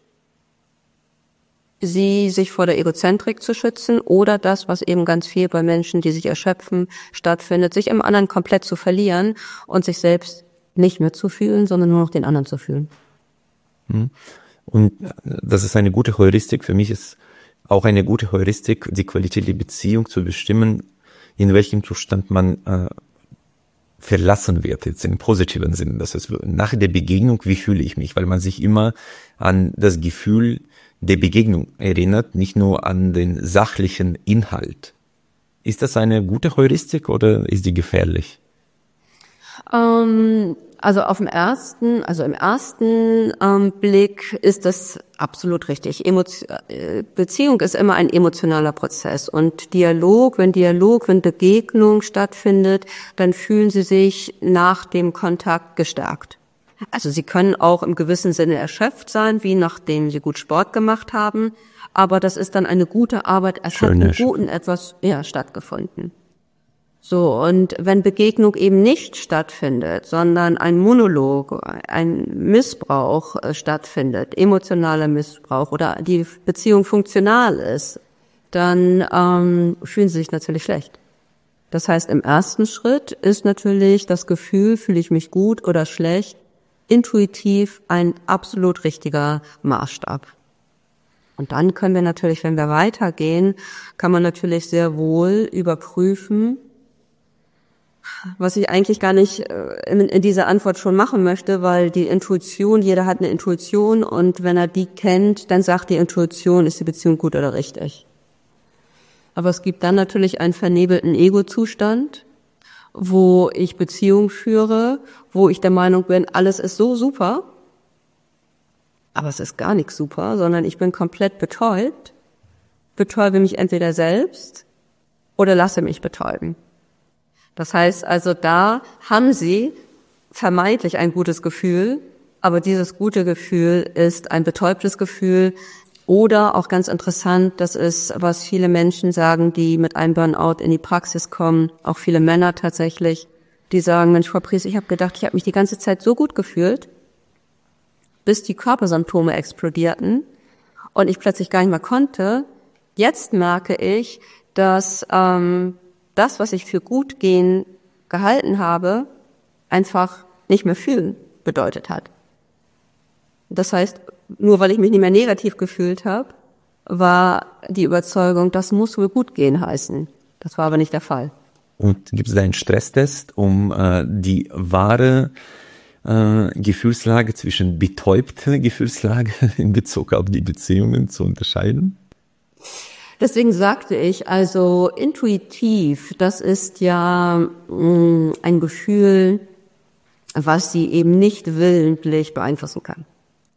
[SPEAKER 1] sie sich vor der Egozentrik zu schützen oder das, was eben ganz viel bei Menschen, die sich erschöpfen, stattfindet, sich im anderen komplett zu verlieren und sich selbst nicht mehr zu fühlen, sondern nur noch den anderen zu fühlen.
[SPEAKER 2] Und das ist eine gute Heuristik. Für mich ist auch eine gute Heuristik, die Qualität der Beziehung zu bestimmen, in welchem Zustand man verlassen wird, jetzt im positiven Sinn. Das heißt, nach der Begegnung, wie fühle ich mich? Weil man sich immer an das Gefühl der Begegnung erinnert, nicht nur an den sachlichen Inhalt. Ist das eine gute Heuristik oder ist die gefährlich?
[SPEAKER 1] Also im ersten Blick ist das absolut richtig. Beziehung ist immer ein emotionaler Prozess und wenn Begegnung stattfindet, dann fühlen Sie sich nach dem Kontakt gestärkt. Also Sie können auch im gewissen Sinne erschöpft sein, wie nachdem Sie gut Sport gemacht haben, aber das ist dann eine gute Arbeit, es hat im Guten etwas stattgefunden. So, und wenn Begegnung eben nicht stattfindet, sondern ein Monolog, ein Missbrauch stattfindet, emotionaler Missbrauch oder die Beziehung funktional ist, dann fühlen Sie sich natürlich schlecht. Das heißt, im ersten Schritt ist natürlich das Gefühl, fühle ich mich gut oder schlecht, intuitiv ein absolut richtiger Maßstab. Und dann können wir natürlich, wenn wir weitergehen, kann man natürlich sehr wohl überprüfen, was ich eigentlich gar nicht in dieser Antwort schon machen möchte, weil die Intuition, jeder hat eine Intuition und wenn er die kennt, dann sagt die Intuition, ist die Beziehung gut oder richtig. Aber es gibt dann natürlich einen vernebelten Ego-Zustand, wo ich Beziehung führe, wo ich der Meinung bin, alles ist so super, aber es ist gar nichts super, sondern ich bin komplett betäube mich entweder selbst oder lasse mich betäuben. Das heißt also, da haben sie vermeintlich ein gutes Gefühl, aber dieses gute Gefühl ist ein betäubtes Gefühl oder auch ganz interessant, das ist, was viele Menschen sagen, die mit einem Burnout in die Praxis kommen, auch viele Männer tatsächlich, die sagen, Mensch, Frau Priest, ich habe gedacht, ich habe mich die ganze Zeit so gut gefühlt, bis die Körpersymptome explodierten und ich plötzlich gar nicht mehr konnte. Jetzt merke ich, dass das, was ich für gut gehen gehalten habe, einfach nicht mehr fühlen bedeutet hat. Das heißt, nur weil ich mich nicht mehr negativ gefühlt habe, war die Überzeugung, das muss wohl gut gehen heißen. Das war aber nicht der Fall.
[SPEAKER 2] Und gibt es da einen Stresstest, um die wahre Gefühlslage zwischen betäubter Gefühlslage in Bezug auf die Beziehungen zu unterscheiden?
[SPEAKER 1] Deswegen sagte ich, also intuitiv, das ist ja ein Gefühl, was sie eben nicht willentlich beeinflussen kann.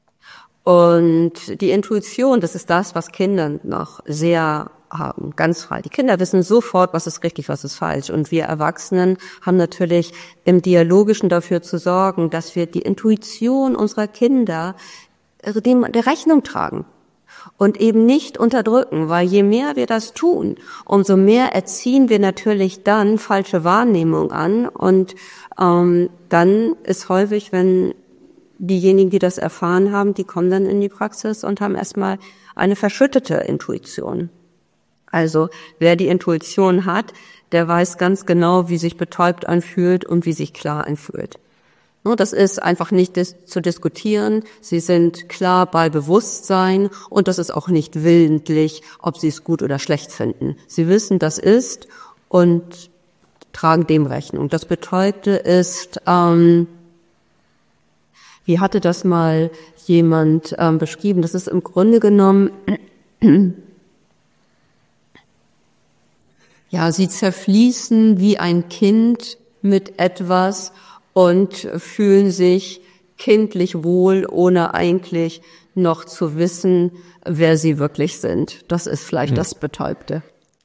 [SPEAKER 1] Und die Intuition, das ist das, was Kinder noch sehr haben, ganz frei. Die Kinder wissen sofort, was ist richtig, was ist falsch. Und wir Erwachsenen haben natürlich im Dialogischen dafür zu sorgen, dass wir die Intuition unserer Kinder der Rechnung tragen. Und eben nicht unterdrücken, weil je mehr wir das tun, umso mehr erziehen wir natürlich dann falsche Wahrnehmung an. Und dann ist häufig, wenn diejenigen, die das erfahren haben, die kommen dann in die Praxis und haben erstmal eine verschüttete Intuition. Also wer die Intuition hat, der weiß ganz genau, wie sich betäubt anfühlt und wie sich klar anfühlt. Das ist einfach nicht zu diskutieren. Sie sind klar bei Bewusstsein und das ist auch nicht willentlich, ob sie es gut oder schlecht finden. Sie wissen, das ist und tragen dem Rechnung. Das Betäubte ist, wie hatte das mal jemand beschrieben, das ist im Grunde genommen, ja, sie zerfließen wie ein Kind mit etwas und fühlen sich kindlich wohl, ohne eigentlich noch zu wissen, wer sie wirklich sind. Das ist vielleicht das Betäubte.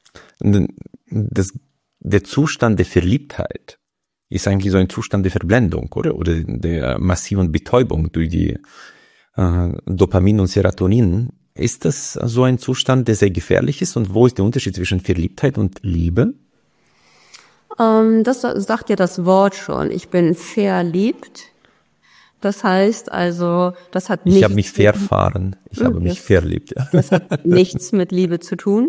[SPEAKER 2] Der Zustand der Verliebtheit ist eigentlich so ein Zustand der Verblendung, oder der massiven Betäubung durch die Dopamin und Serotonin. Ist das so ein Zustand, der sehr gefährlich ist? Und wo ist der Unterschied zwischen Verliebtheit und Liebe?
[SPEAKER 1] Das sagt ja das Wort schon. Ich bin verliebt. Das heißt also, das hat nichts.
[SPEAKER 2] Ich habe mich verfahren. Ich habe mich verliebt. Ja.
[SPEAKER 1] Das hat nichts mit Liebe zu tun.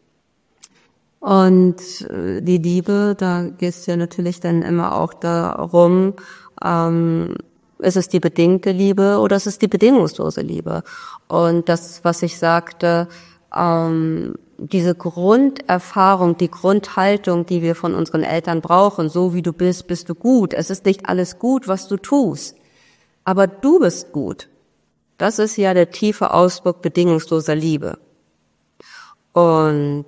[SPEAKER 1] Und die Liebe, da geht es ja natürlich dann immer auch darum, ist es die bedingte Liebe oder ist es die bedingungslose Liebe? Und das, was ich sagte, diese Grunderfahrung, die Grundhaltung, die wir von unseren Eltern brauchen, so wie du bist, bist du gut. Es ist nicht alles gut, was du tust, aber du bist gut. Das ist ja der tiefe Ausdruck bedingungsloser Liebe. Und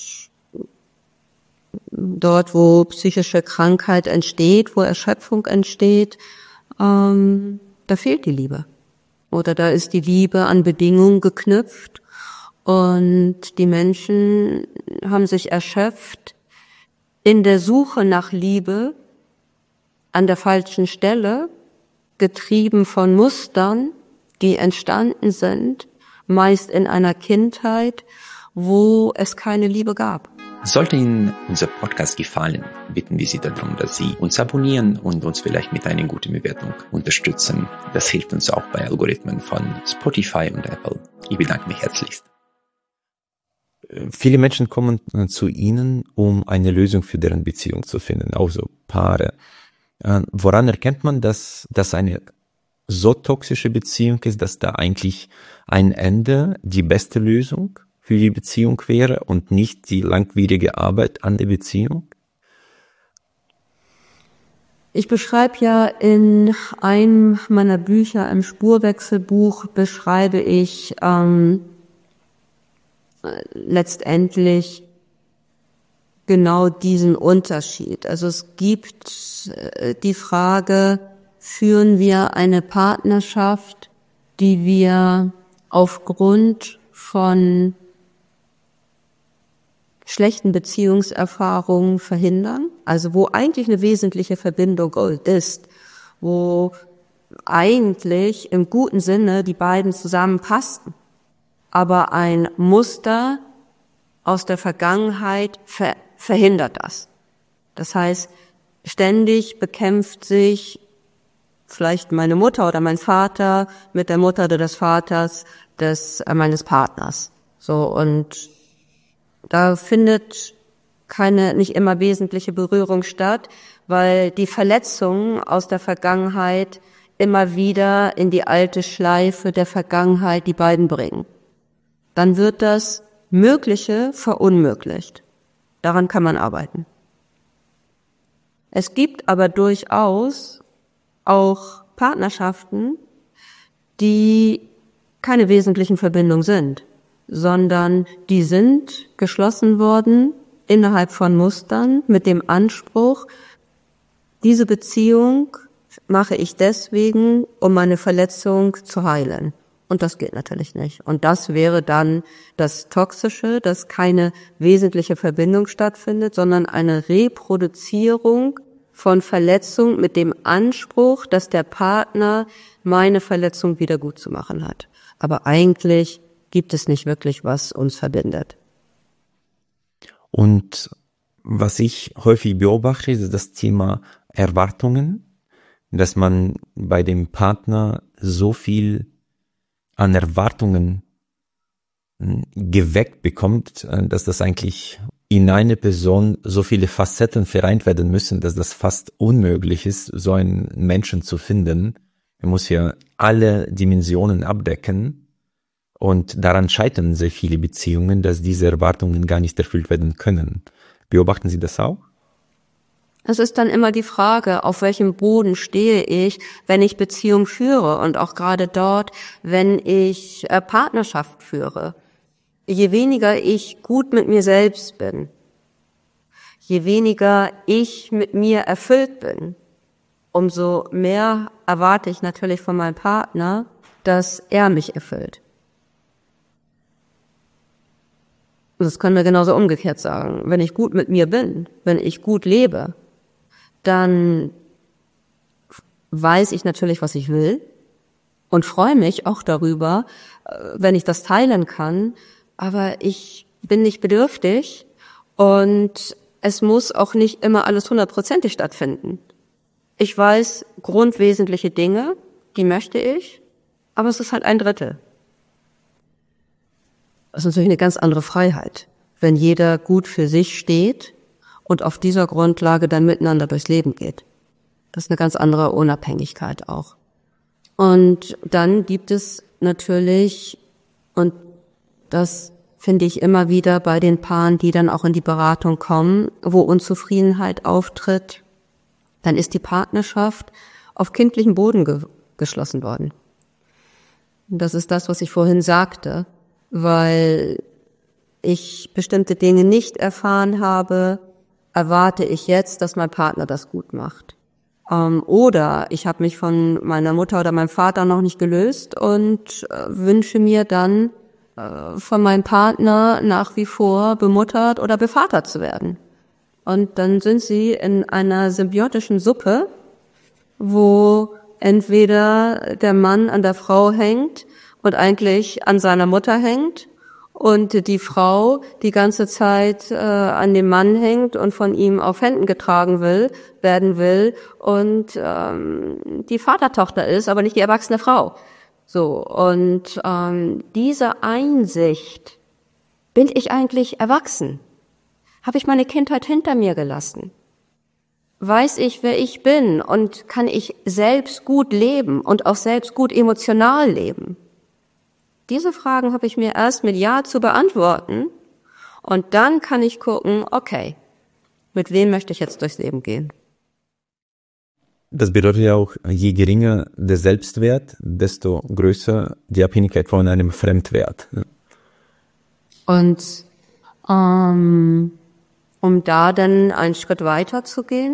[SPEAKER 1] dort, wo psychische Krankheit entsteht, wo Erschöpfung entsteht, da fehlt die Liebe. Oder da ist die Liebe an Bedingungen geknüpft und die Menschen haben sich erschöpft in der Suche nach Liebe an der falschen Stelle, getrieben von Mustern, die entstanden sind, meist in einer Kindheit, wo es keine Liebe gab.
[SPEAKER 3] Sollte Ihnen unser Podcast gefallen, bitten wir Sie darum, dass Sie uns abonnieren und uns vielleicht mit einer guten Bewertung unterstützen. Das hilft uns auch bei Algorithmen von Spotify und Apple. Ich bedanke mich herzlichst.
[SPEAKER 2] viele Menschen kommen zu Ihnen, um eine Lösung für deren Beziehung zu finden, auch so Paare. Woran erkennt man, dass das eine so toxische Beziehung ist, dass da eigentlich ein Ende die beste Lösung für die Beziehung wäre und nicht die langwierige Arbeit an der Beziehung?
[SPEAKER 1] Ich beschreibe ja in einem meiner Bücher, im Spurwechselbuch, beschreibe ich letztendlich genau diesen Unterschied. Also es gibt die Frage, führen wir eine Partnerschaft, die wir aufgrund von schlechten Beziehungserfahrungen verhindern, also wo eigentlich eine wesentliche Verbindung ist, wo eigentlich im guten Sinne die beiden zusammenpassen, aber ein Muster aus der Vergangenheit verhindert das. Das heißt, ständig bekämpft sich vielleicht meine Mutter oder mein Vater mit der Mutter oder des Vaters meines Partners. So, und da findet keine, nicht immer wesentliche Berührung statt, weil die Verletzungen aus der Vergangenheit immer wieder in die alte Schleife der Vergangenheit die beiden bringen. Dann wird das Mögliche verunmöglicht. Daran kann man arbeiten. Es gibt aber durchaus auch Partnerschaften, die keine wesentlichen Verbindungen sind, sondern die sind geschlossen worden innerhalb von Mustern mit dem Anspruch, diese Beziehung mache ich deswegen, um meine Verletzung zu heilen. Und das geht natürlich nicht. Und das wäre dann das Toxische, dass keine wesentliche Verbindung stattfindet, sondern eine Reproduzierung von Verletzung mit dem Anspruch, dass der Partner meine Verletzung wieder gut zu machen hat. Aber eigentlich gibt es nicht wirklich, was uns verbindet.
[SPEAKER 2] Und was ich häufig beobachte, ist das Thema Erwartungen, dass man bei dem Partner so viel an Erwartungen geweckt bekommt, dass das eigentlich in eine Person so viele Facetten vereint werden müssen, dass das fast unmöglich ist, so einen Menschen zu finden. Er muss ja alle Dimensionen abdecken und daran scheitern sehr viele Beziehungen, dass diese Erwartungen gar nicht erfüllt werden können. Beobachten Sie das auch?
[SPEAKER 1] Es ist dann immer die Frage, auf welchem Boden stehe ich, wenn ich Beziehung führe und auch gerade dort, wenn ich Partnerschaft führe. Je weniger ich gut mit mir selbst bin, je weniger ich mit mir erfüllt bin, umso mehr erwarte ich natürlich von meinem Partner, dass er mich erfüllt. Und das können wir genauso umgekehrt sagen. Wenn ich gut mit mir bin, wenn ich gut lebe, dann weiß ich natürlich, was ich will und freue mich auch darüber, wenn ich das teilen kann. Aber ich bin nicht bedürftig und es muss auch nicht immer alles 100% stattfinden. Ich weiß grundwesentliche Dinge, die möchte ich, aber es ist halt 1/3. Das ist natürlich eine ganz andere Freiheit, wenn jeder gut für sich steht und auf dieser Grundlage dann miteinander durchs Leben geht. Das ist eine ganz andere Unabhängigkeit auch. Und dann gibt es natürlich, und das finde ich immer wieder bei den Paaren, die dann auch in die Beratung kommen, wo Unzufriedenheit auftritt, dann ist die Partnerschaft auf kindlichem Boden geschlossen worden. Und das ist das, was ich vorhin sagte, weil ich bestimmte Dinge nicht erfahren habe, erwarte ich jetzt, dass mein Partner das gut macht. Oder ich habe mich von meiner Mutter oder meinem Vater noch nicht gelöst und wünsche mir dann von meinem Partner nach wie vor bemuttert oder bevatert zu werden. Und dann sind sie in einer symbiotischen Suppe, wo entweder der Mann an der Frau hängt und eigentlich an seiner Mutter hängt und die Frau die ganze Zeit an dem Mann hängt und von ihm auf Händen getragen werden will und die Vatertochter ist, aber nicht die erwachsene Frau. So, und diese Einsicht Bin ich eigentlich erwachsen? Habe ich meine Kindheit hinter mir gelassen? Weiß ich, wer ich bin und kann ich selbst gut leben und auch selbst gut emotional leben? Diese Fragen habe ich mir erst mit Ja zu beantworten und dann kann ich gucken, okay, mit wem möchte ich jetzt durchs Leben gehen?
[SPEAKER 2] Das bedeutet ja auch, je geringer der Selbstwert, desto größer die Abhängigkeit von einem Fremdwert.
[SPEAKER 1] Und um da dann einen Schritt weiter zu gehen,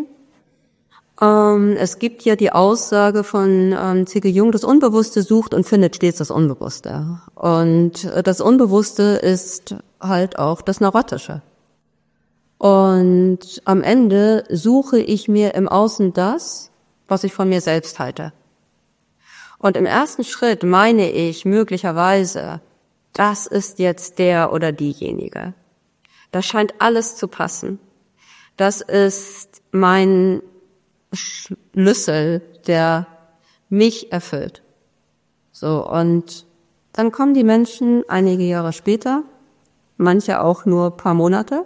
[SPEAKER 1] es gibt ja die Aussage von C.G. Jung, das Unbewusste sucht und findet stets das Unbewusste. Und das Unbewusste ist halt auch das Neurotische. Und am Ende suche ich mir im Außen das, was ich von mir selbst halte. Und im ersten Schritt meine ich möglicherweise, das ist jetzt der oder diejenige. Das scheint alles zu passen. Das ist mein Schlüssel, der mich erfüllt. So, und dann kommen die Menschen einige Jahre später, manche auch nur ein paar Monate,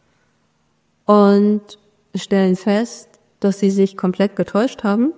[SPEAKER 1] und stellen fest, dass sie sich komplett getäuscht haben.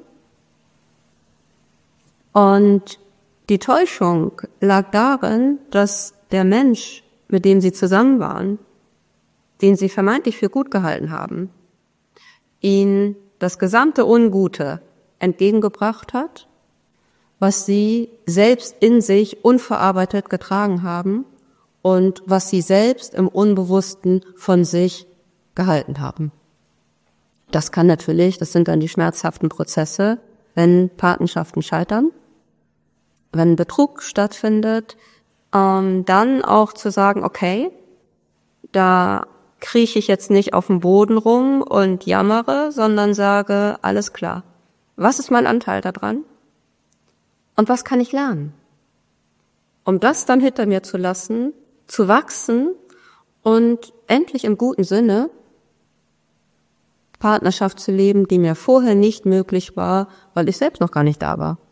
[SPEAKER 1] Und die Täuschung lag darin, dass der Mensch, mit dem sie zusammen waren, den sie vermeintlich für gut gehalten haben, ihnen das gesamte Ungute entgegengebracht hat, was sie selbst in sich unverarbeitet getragen haben und was sie selbst im Unbewussten von sich gehalten haben. Das kann natürlich, das sind dann die schmerzhaften Prozesse, wenn Partnerschaften scheitern, wenn Betrug stattfindet, dann auch zu sagen, okay, da krieche ich jetzt nicht auf dem Boden rum und jammere, sondern sage, alles klar, was ist mein Anteil daran und was kann ich lernen? Um das dann hinter mir zu lassen, zu wachsen und endlich im guten Sinne Partnerschaft zu leben, die mir vorher nicht möglich war, weil ich selbst noch gar nicht da war.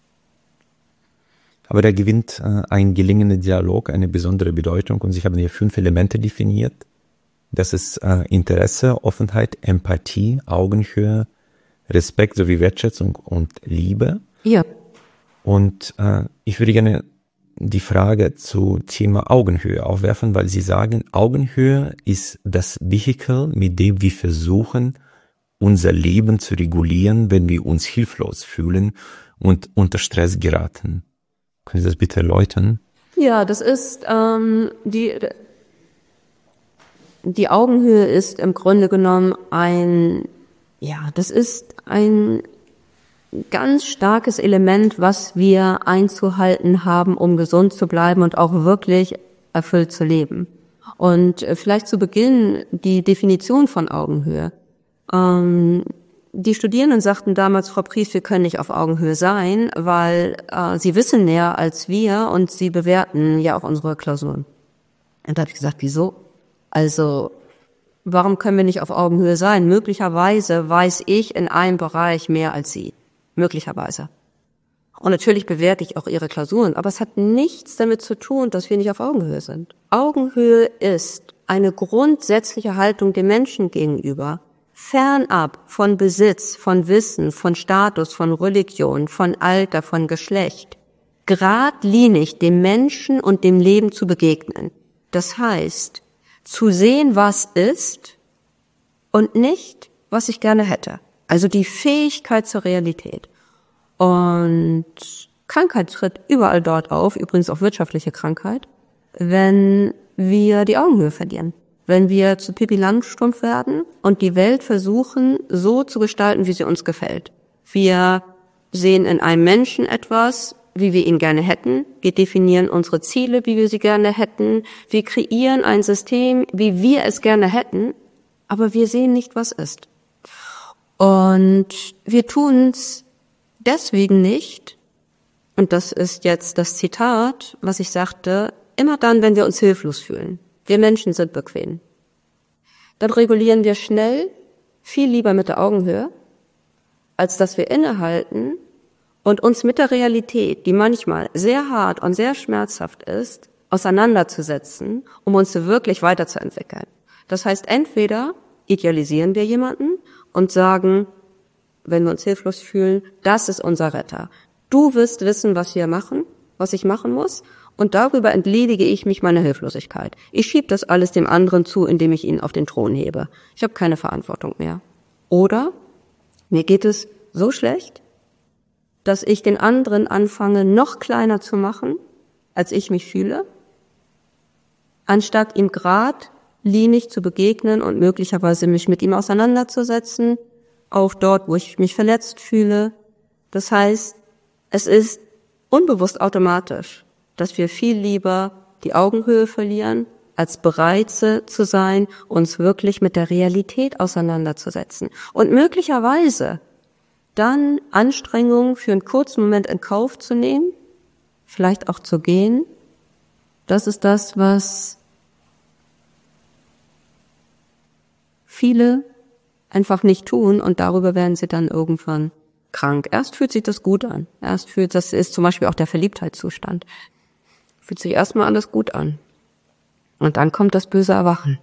[SPEAKER 2] Aber da gewinnt ein gelingender Dialog eine besondere Bedeutung und Sie haben hier 5 Elemente definiert. Das ist Interesse, Offenheit, Empathie, Augenhöhe, Respekt sowie Wertschätzung und Liebe.
[SPEAKER 1] Ja.
[SPEAKER 2] Und ich würde gerne die Frage zu Thema Augenhöhe aufwerfen, weil Sie sagen, Augenhöhe ist das Vehikel, mit dem wir versuchen, unser Leben zu regulieren, wenn wir uns hilflos fühlen und unter Stress geraten. Können Sie das bitte erläutern?
[SPEAKER 1] Ja, das ist die Augenhöhe ist im Grunde genommen das ist ein ganz starkes Element, was wir einzuhalten haben, um gesund zu bleiben und auch wirklich erfüllt zu leben. Und vielleicht zu Beginn die Definition von Augenhöhe. Die Studierenden sagten damals, Frau Pries, wir können nicht auf Augenhöhe sein, weil sie wissen mehr als wir und sie bewerten ja auch unsere Klausuren. Und da habe ich gesagt, wieso? Also, warum können wir nicht auf Augenhöhe sein? Möglicherweise weiß ich in einem Bereich mehr als Sie. Möglicherweise. Und natürlich bewerte ich auch Ihre Klausuren, aber es hat nichts damit zu tun, dass wir nicht auf Augenhöhe sind. Augenhöhe ist eine grundsätzliche Haltung dem Menschen gegenüber, fernab von Besitz, von Wissen, von Status, von Religion, von Alter, von Geschlecht, geradlinig dem Menschen und dem Leben zu begegnen. Das heißt, zu sehen, was ist und nicht, was ich gerne hätte. Also die Fähigkeit zur Realität. Und Krankheit tritt überall dort auf, übrigens auch wirtschaftliche Krankheit, wenn wir die Augenhöhe verlieren. Wenn wir zu Pippi Langstrumpf werden und die Welt versuchen, so zu gestalten, wie sie uns gefällt. Wir sehen in einem Menschen etwas, wie wir ihn gerne hätten. Wir definieren unsere Ziele, wie wir sie gerne hätten. Wir kreieren ein System, wie wir es gerne hätten, aber wir sehen nicht, was ist. Und wir tun es deswegen nicht, und das ist jetzt das Zitat, was ich sagte, immer dann, wenn wir uns hilflos fühlen. Wir Menschen sind bequem. Dann regulieren wir schnell, viel lieber mit der Augenhöhe, als dass wir innehalten und uns mit der Realität, die manchmal sehr hart und sehr schmerzhaft ist, auseinanderzusetzen, um uns wirklich weiterzuentwickeln. Das heißt, entweder idealisieren wir jemanden und sagen, wenn wir uns hilflos fühlen, das ist unser Retter. Du wirst wissen, was ich machen muss, und darüber entledige ich mich meiner Hilflosigkeit. Ich schiebe das alles dem anderen zu, indem ich ihn auf den Thron hebe. Ich habe keine Verantwortung mehr. Oder mir geht es so schlecht, dass ich den anderen anfange, noch kleiner zu machen, als ich mich fühle, anstatt ihm geradlinig zu begegnen und möglicherweise mich mit ihm auseinanderzusetzen, auch dort, wo ich mich verletzt fühle. Das heißt, es ist unbewusst automatisch, dass wir viel lieber die Augenhöhe verlieren, als bereit zu sein, uns wirklich mit der Realität auseinanderzusetzen. Und möglicherweise dann Anstrengungen für einen kurzen Moment in Kauf zu nehmen, vielleicht auch zu gehen. Das ist das, was viele einfach nicht tun, und darüber werden sie dann irgendwann krank. Erst fühlt sich das gut an. Das ist zum Beispiel auch der Verliebtheitszustand. Fühlt sich erstmal alles gut an. Und dann kommt das böse Erwachen.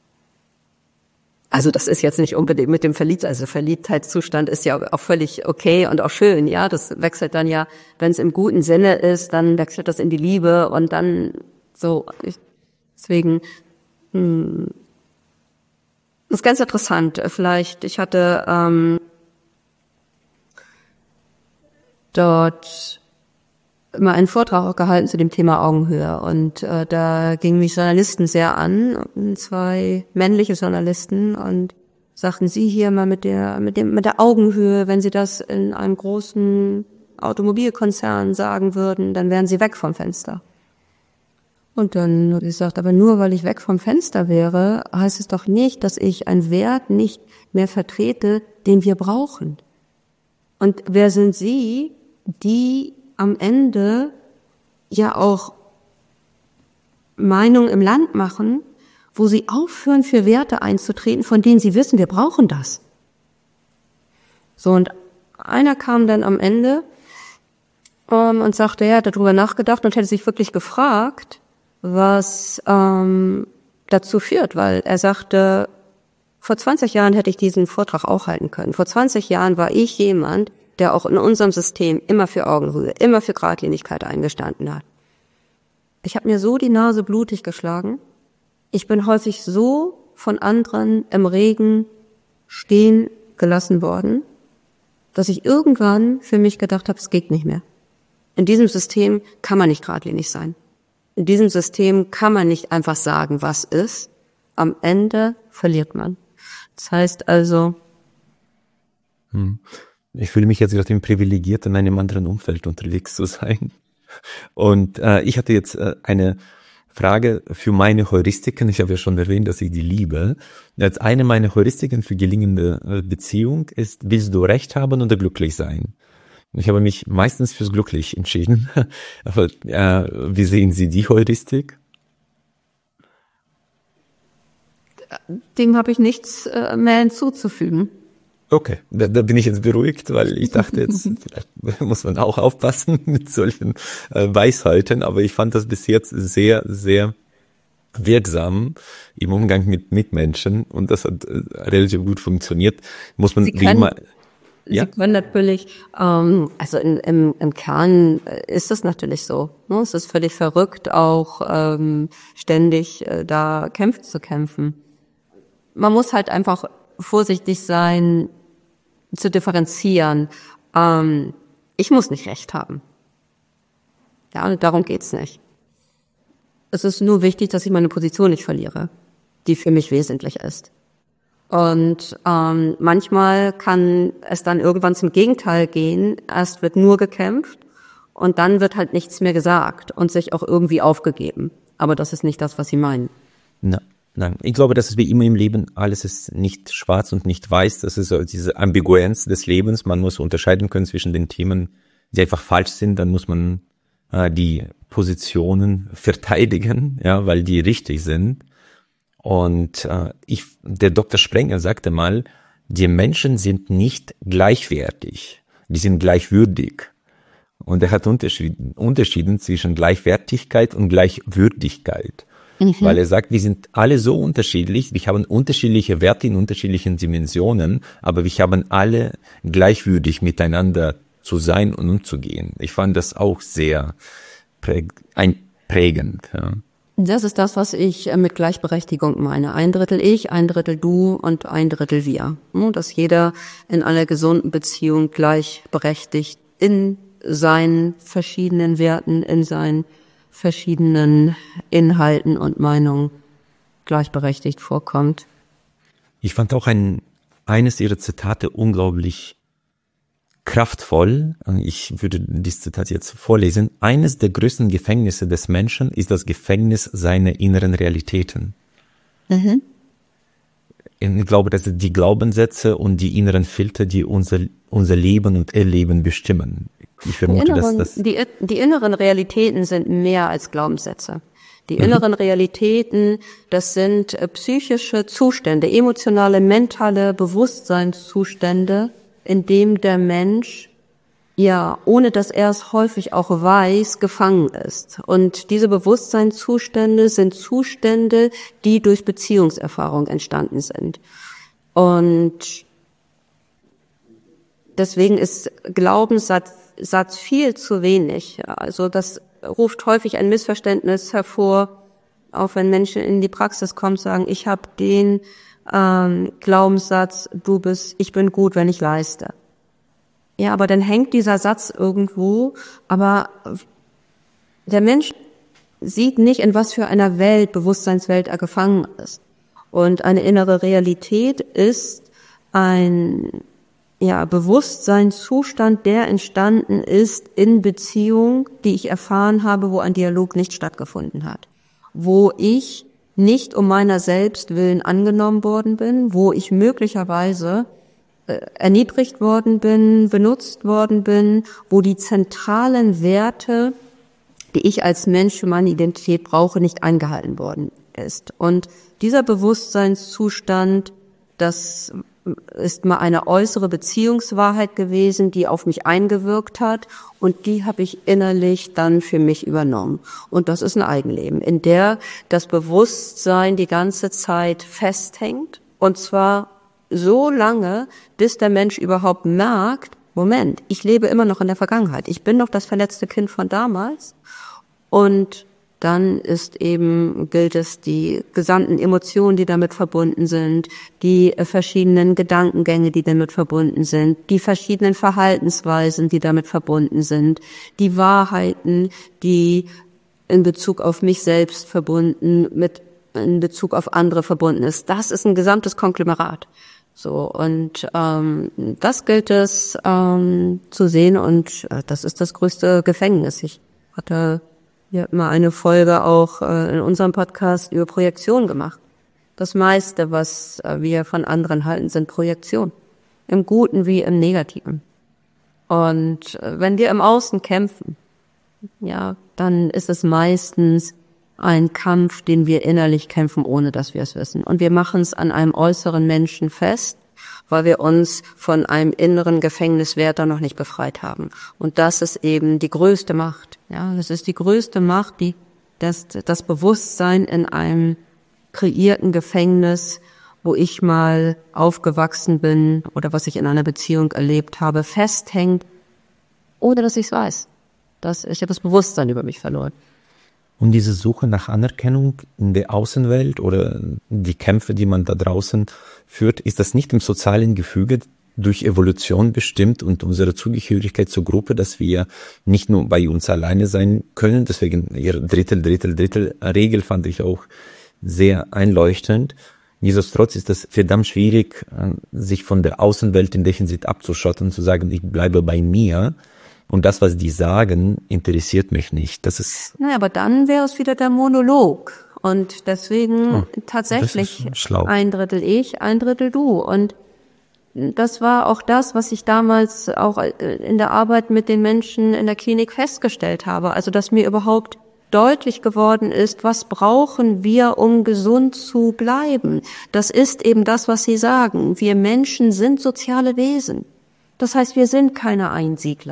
[SPEAKER 1] Also das ist jetzt nicht unbedingt mit dem Verliebtheitszustand ist ja auch völlig okay und auch schön, ja. Das wechselt dann ja, wenn es im guten Sinne ist, dann wechselt das in die Liebe und dann so. Deswegen, das ist ganz interessant. Vielleicht, ich hatte dort immer einen Vortrag auch gehalten zu dem Thema Augenhöhe, und da gingen mich Journalisten sehr an, 2 männliche Journalisten, und sagten, Sie hier mal mit der Augenhöhe, wenn Sie das in einem großen Automobilkonzern sagen würden, dann wären Sie weg vom Fenster. Und dann habe ich gesagt, aber nur weil ich weg vom Fenster wäre, heißt es doch nicht, dass ich einen Wert nicht mehr vertrete, den wir brauchen. Und wer sind Sie, die am Ende ja auch Meinung im Land machen, wo sie aufhören, für Werte einzutreten, von denen sie wissen, wir brauchen das. So, und einer kam dann am Ende und sagte, er hat darüber nachgedacht und hätte sich wirklich gefragt, was dazu führt, weil er sagte, vor 20 Jahren hätte ich diesen Vortrag auch halten können. Vor 20 Jahren war ich jemand, der auch in unserem System immer für Augenhöhe, immer für Geradlinigkeit eingestanden hat. Ich habe mir so die Nase blutig geschlagen. Ich bin häufig so von anderen im Regen stehen gelassen worden, dass ich irgendwann für mich gedacht habe, es geht nicht mehr. In diesem System kann man nicht geradlinig sein. In diesem System kann man nicht einfach sagen, was ist. Am Ende verliert man. Das heißt also,
[SPEAKER 2] ich fühle mich jetzt gerade privilegiert, in einem anderen Umfeld unterwegs zu sein. Und ich hatte jetzt eine Frage für meine Heuristiken. Ich habe ja schon erwähnt, dass ich die liebe. Als eine meiner Heuristiken für gelingende Beziehung ist, willst du Recht haben oder glücklich sein? Ich habe mich meistens fürs Glücklich entschieden. Aber wie sehen Sie die Heuristik?
[SPEAKER 1] Dem habe ich nichts mehr hinzuzufügen.
[SPEAKER 2] Okay, da bin ich jetzt beruhigt, weil ich dachte jetzt, vielleicht muss man auch aufpassen mit solchen Weisheiten, aber ich fand das bis jetzt sehr, sehr wirksam im Umgang mit Mitmenschen, und das hat relativ gut funktioniert. Muss man
[SPEAKER 1] Sie können natürlich, also im Kern ist das natürlich so. Ne? Es ist völlig verrückt, auch ständig da Kämpfe zu kämpfen. Man muss halt einfach vorsichtig sein, zu differenzieren. Ich muss nicht recht haben. Ja, und darum geht's nicht. Es ist nur wichtig, dass ich meine Position nicht verliere, die für mich wesentlich ist. Und manchmal kann es dann irgendwann zum Gegenteil gehen. Erst wird nur gekämpft und dann wird halt nichts mehr gesagt und sich auch irgendwie aufgegeben. Aber das ist nicht das, was Sie meinen.
[SPEAKER 2] Nein, ich glaube, dass es wie immer im Leben, alles ist nicht schwarz und nicht weiß. Das ist so diese Ambiguenz des Lebens. Man muss unterscheiden können zwischen den Themen, die einfach falsch sind. Dann muss man die Positionen verteidigen, ja, weil die richtig sind. Und der Dr. Sprenger sagte mal, die Menschen sind nicht gleichwertig, die sind gleichwürdig. Und er hat unterschieden zwischen Gleichwertigkeit und Gleichwürdigkeit. Weil er sagt, wir sind alle so unterschiedlich, wir haben unterschiedliche Werte in unterschiedlichen Dimensionen, aber wir haben alle gleichwürdig miteinander zu sein und umzugehen. Ich fand das auch sehr prägend. Ja.
[SPEAKER 1] Das ist das, was ich mit Gleichberechtigung meine. 1/3 ich, 1/3 du und 1/3 wir. Dass jeder in einer gesunden Beziehung gleichberechtigt in seinen verschiedenen Werten, in seinen verschiedenen Inhalten und Meinungen gleichberechtigt vorkommt.
[SPEAKER 2] Ich fand auch eines ihrer Zitate unglaublich kraftvoll. Ich würde dieses Zitat jetzt vorlesen. Eines der größten Gefängnisse des Menschen ist das Gefängnis seiner inneren Realitäten. Ich glaube, das sind die Glaubenssätze und die inneren Filter, die unser Leben und Erleben bestimmen. Ich vermute,
[SPEAKER 1] die inneren Realitäten sind mehr als Glaubenssätze. Die inneren Realitäten, das sind psychische Zustände, emotionale, mentale Bewusstseinszustände, in dem der Mensch, ja, ohne dass er es häufig auch weiß, gefangen ist. Und diese Bewusstseinszustände sind Zustände, die durch Beziehungserfahrung entstanden sind. Und deswegen ist Glaubenssatz viel zu wenig. Also das ruft häufig ein Missverständnis hervor, auch wenn Menschen in die Praxis kommen, sagen, ich habe den Glaubenssatz, ich bin gut, wenn ich leiste. Ja, aber dann hängt dieser Satz irgendwo, aber der Mensch sieht nicht, in was für einer Bewusstseinswelt er gefangen ist. Und eine innere Realität ist ein Bewusstseinszustand, der entstanden ist in Beziehung, die ich erfahren habe, wo ein Dialog nicht stattgefunden hat. Wo ich nicht um meiner selbst willen angenommen worden bin, wo ich möglicherweise erniedrigt worden bin, benutzt worden bin, wo die zentralen Werte, die ich als Mensch für meine Identität brauche, nicht eingehalten worden ist. Und dieser Bewusstseinszustand, das ist mal eine äußere Beziehungswahrheit gewesen, die auf mich eingewirkt hat und die habe ich innerlich dann für mich übernommen. Und das ist ein Eigenleben, in der das Bewusstsein die ganze Zeit festhängt und zwar so lange, bis der Mensch überhaupt merkt, Moment, ich lebe immer noch in der Vergangenheit, ich bin noch das verletzte Kind von damals und dann gilt es, die gesamten Emotionen, die damit verbunden sind, die verschiedenen Gedankengänge, die damit verbunden sind, die verschiedenen Verhaltensweisen, die damit verbunden sind, die Wahrheiten, die in Bezug auf mich selbst in Bezug auf andere verbunden ist. Das ist ein gesamtes Konglomerat. So, und das gilt es zu sehen und das ist das größte Gefängnis. Ich hatte mal eine Folge auch in unserem Podcast über Projektion gemacht. Das meiste, was wir von anderen halten, sind Projektion. Im Guten wie im Negativen. Und wenn wir im Außen kämpfen, ja, dann ist es meistens ein Kampf, den wir innerlich kämpfen, ohne dass wir es wissen. Und wir machen es an einem äußeren Menschen fest, weil wir uns von einem inneren Gefängniswärter noch nicht befreit haben. Und das ist eben die größte Macht. Ja, das ist die größte Macht, das Bewusstsein in einem kreierten Gefängnis, wo ich mal aufgewachsen bin oder was ich in einer Beziehung erlebt habe, festhängt, ohne dass ich es weiß. Ich habe das Bewusstsein über mich verloren.
[SPEAKER 2] Und diese Suche nach Anerkennung in der Außenwelt oder die Kämpfe, die man da draußen führt, ist das nicht im sozialen Gefüge durch Evolution bestimmt und unsere Zugehörigkeit zur Gruppe, dass wir nicht nur bei uns alleine sein können. Deswegen ihre Drittel-Regel fand ich auch sehr einleuchtend. Nichtsdestotrotz ist es verdammt schwierig, sich von der Außenwelt in der Hinsicht abzuschotten und zu sagen, ich bleibe bei mir. Und das, was die sagen, interessiert mich nicht.
[SPEAKER 1] Naja, aber dann wäre es wieder der Monolog. Und deswegen tatsächlich 1/3 ich, 1/3 du. Und das war auch das, was ich damals auch in der Arbeit mit den Menschen in der Klinik festgestellt habe. Also, dass mir überhaupt deutlich geworden ist, was brauchen wir, um gesund zu bleiben. Das ist eben das, was Sie sagen. Wir Menschen sind soziale Wesen. Das heißt, wir sind keine Einsiedler.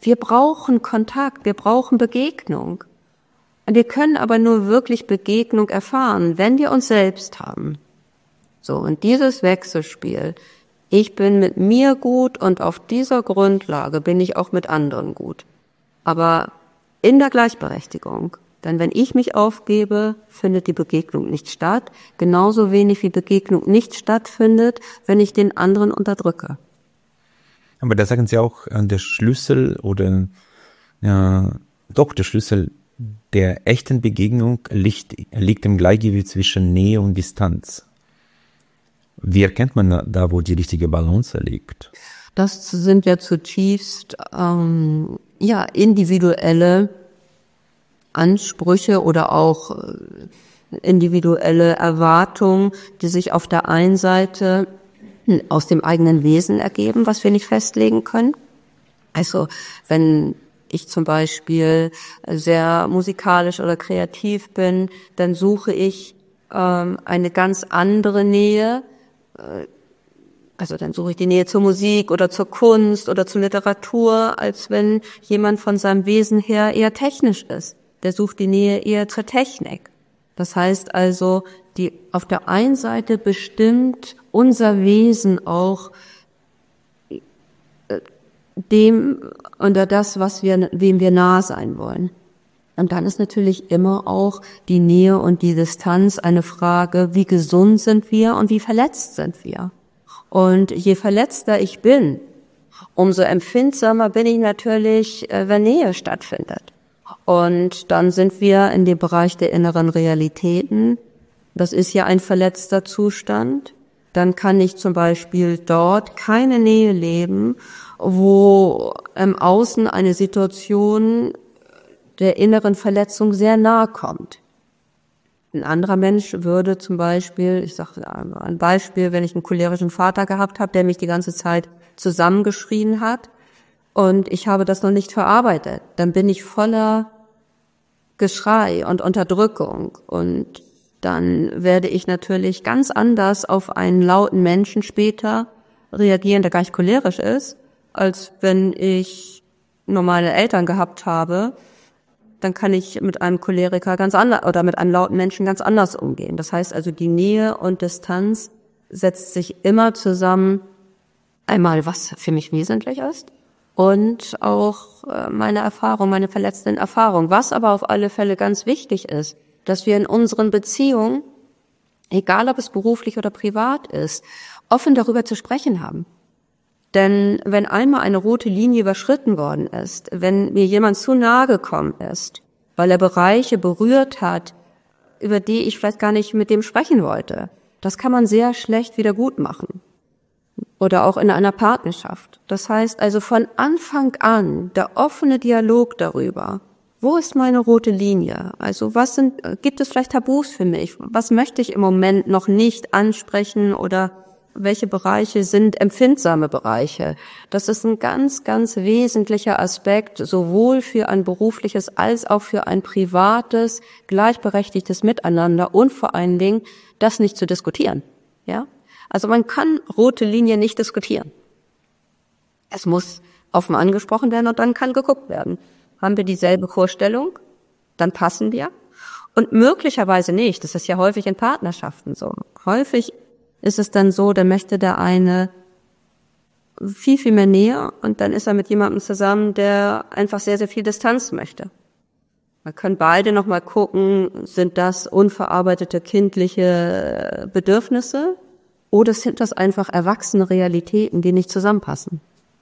[SPEAKER 1] Wir brauchen Kontakt, wir brauchen Begegnung. Wir können aber nur wirklich Begegnung erfahren, wenn wir uns selbst haben. So, und dieses Wechselspiel, ich bin mit mir gut und auf dieser Grundlage bin ich auch mit anderen gut. Aber in der Gleichberechtigung. Denn wenn ich mich aufgebe, findet die Begegnung nicht statt. Genauso wenig wie Begegnung nicht stattfindet, wenn ich den anderen unterdrücke.
[SPEAKER 2] Aber da sagen Sie auch, der Schlüssel oder der Schlüssel der echten Begegnung liegt im Gleichgewicht zwischen Nähe und Distanz. Wie erkennt man da, wo die richtige Balance liegt?
[SPEAKER 1] Das sind ja zutiefst individuelle Ansprüche oder auch individuelle Erwartungen, die sich auf der einen Seite aus dem eigenen Wesen ergeben, was wir nicht festlegen können. Also wenn ich zum Beispiel sehr musikalisch oder kreativ bin, dann suche ich eine ganz andere Nähe. Also dann suche ich die Nähe zur Musik oder zur Kunst oder zur Literatur, als wenn jemand von seinem Wesen her eher technisch ist. Der sucht die Nähe eher zur Technik. Das heißt also, auf der einen Seite bestimmt unser Wesen auch dem oder das, wem wir nah sein wollen. Und dann ist natürlich immer auch die Nähe und die Distanz eine Frage, wie gesund sind wir und wie verletzt sind wir. Und je verletzter ich bin, umso empfindsamer bin ich natürlich, wenn Nähe stattfindet. Und dann sind wir in dem Bereich der inneren Realitäten. Das ist ja ein verletzter Zustand. Dann kann ich zum Beispiel dort keine Nähe leben, wo im Außen eine Situation der inneren Verletzung sehr nahe kommt. Ein anderer Mensch würde zum Beispiel, ich sage ein Beispiel, wenn ich einen cholerischen Vater gehabt habe, der mich die ganze Zeit zusammengeschrien hat und ich habe das noch nicht verarbeitet, dann bin ich voller Geschrei und Unterdrückung und dann werde ich natürlich ganz anders auf einen lauten Menschen später reagieren, der gar nicht cholerisch ist, als wenn ich normale Eltern gehabt habe. Dann kann ich mit einem Choleriker ganz anders oder mit einem lauten Menschen ganz anders umgehen. Das heißt also, die Nähe und Distanz setzt sich immer zusammen, einmal was für mich wesentlich ist und auch meine Erfahrung, meine verletzenden Erfahrungen. Was aber auf alle Fälle ganz wichtig ist, dass wir in unseren Beziehungen, egal ob es beruflich oder privat ist, offen darüber zu sprechen haben. Denn wenn einmal eine rote Linie überschritten worden ist, wenn mir jemand zu nahe gekommen ist, weil er Bereiche berührt hat, über die ich vielleicht gar nicht mit dem sprechen wollte, das kann man sehr schlecht wieder gut machen. Oder auch in einer Partnerschaft. Das heißt also von Anfang an der offene Dialog darüber, wo ist meine rote Linie? Also gibt es vielleicht Tabus für mich? Was möchte ich im Moment noch nicht ansprechen oder welche Bereiche sind empfindsame Bereiche? Das ist ein ganz, ganz wesentlicher Aspekt, sowohl für ein berufliches als auch für ein privates, gleichberechtigtes Miteinander und vor allen Dingen, das nicht zu diskutieren. Ja? Also man kann rote Linien nicht diskutieren. Es muss offen angesprochen werden und dann kann geguckt werden. Haben wir dieselbe Vorstellung? Dann passen wir. Und möglicherweise nicht. Das ist ja häufig in Partnerschaften so. Häufig ist es dann so, dann möchte der eine viel, viel mehr Nähe und dann ist er mit jemandem zusammen, der einfach sehr, sehr viel Distanz möchte. Man können beide nochmal gucken, sind das unverarbeitete kindliche Bedürfnisse oder sind das einfach erwachsene Realitäten, die nicht zusammenpassen?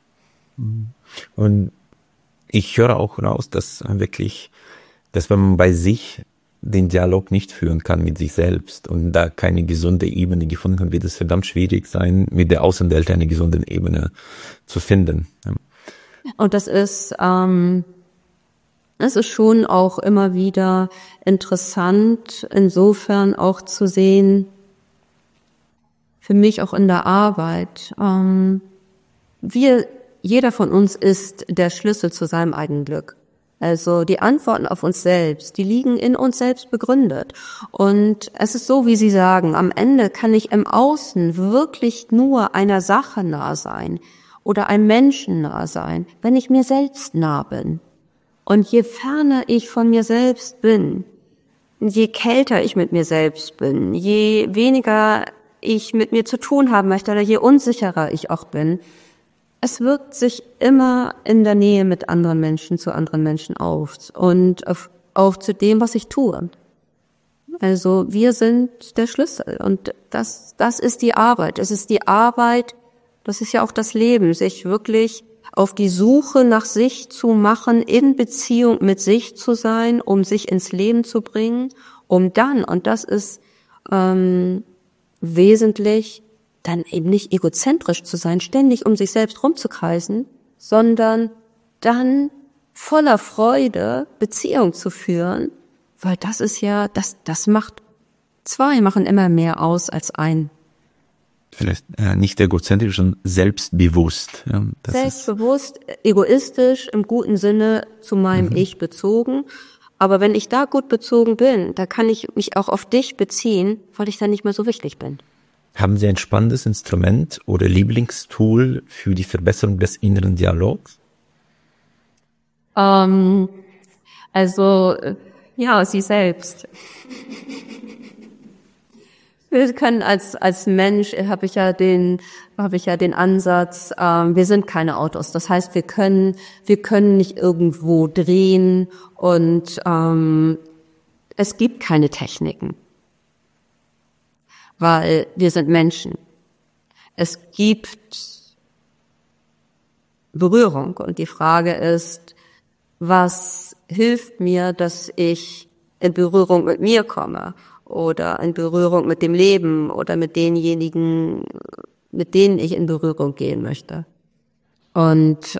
[SPEAKER 2] Und ich höre auch raus, dass wenn man bei sich den Dialog nicht führen kann mit sich selbst und da keine gesunde Ebene gefunden hat, wird es verdammt schwierig sein, mit der Außenwelt eine gesunde Ebene zu finden.
[SPEAKER 1] Und das ist schon auch immer wieder interessant, insofern auch zu sehen, für mich auch in der Arbeit, jeder von uns ist der Schlüssel zu seinem eigenen Glück. Also die Antworten auf uns selbst, die liegen in uns selbst begründet. Und es ist so, wie Sie sagen, am Ende kann ich im Außen wirklich nur einer Sache nah sein oder einem Menschen nah sein, wenn ich mir selbst nah bin. Und je ferner ich von mir selbst bin, je kälter ich mit mir selbst bin, je weniger ich mit mir zu tun haben möchte oder je unsicherer ich auch bin, es wirkt sich immer in der Nähe mit anderen Menschen zu anderen Menschen auf und auch zu dem, was ich tue. Also wir sind der Schlüssel und das ist die Arbeit. Es ist die Arbeit, das ist ja auch das Leben, sich wirklich auf die Suche nach sich zu machen, in Beziehung mit sich zu sein, um sich ins Leben zu bringen, um dann, und das ist wesentlich, dann eben nicht egozentrisch zu sein, ständig um sich selbst rumzukreisen, sondern dann voller Freude Beziehung zu führen, weil das ist ja, das macht, zwei machen immer mehr aus als ein.
[SPEAKER 2] Vielleicht nicht egozentrisch, sondern selbstbewusst. Ja,
[SPEAKER 1] selbstbewusst, egoistisch, im guten Sinne zu meinem Ich bezogen. Aber wenn ich da gut bezogen bin, da kann ich mich auch auf dich beziehen, weil ich dann nicht mehr so wichtig bin.
[SPEAKER 2] Haben Sie ein spannendes Instrument oder Lieblingstool für die Verbesserung des inneren Dialogs?
[SPEAKER 1] Also, ja, Sie selbst. Wir können als Mensch, habe ich ja den Ansatz, wir sind keine Autos. Das heißt, wir können nicht irgendwo drehen und es gibt keine Techniken, weil wir sind Menschen. Es gibt Berührung und die Frage ist, was hilft mir, dass ich in Berührung mit mir komme oder in Berührung mit dem Leben oder mit denjenigen, mit denen ich in Berührung gehen möchte. Und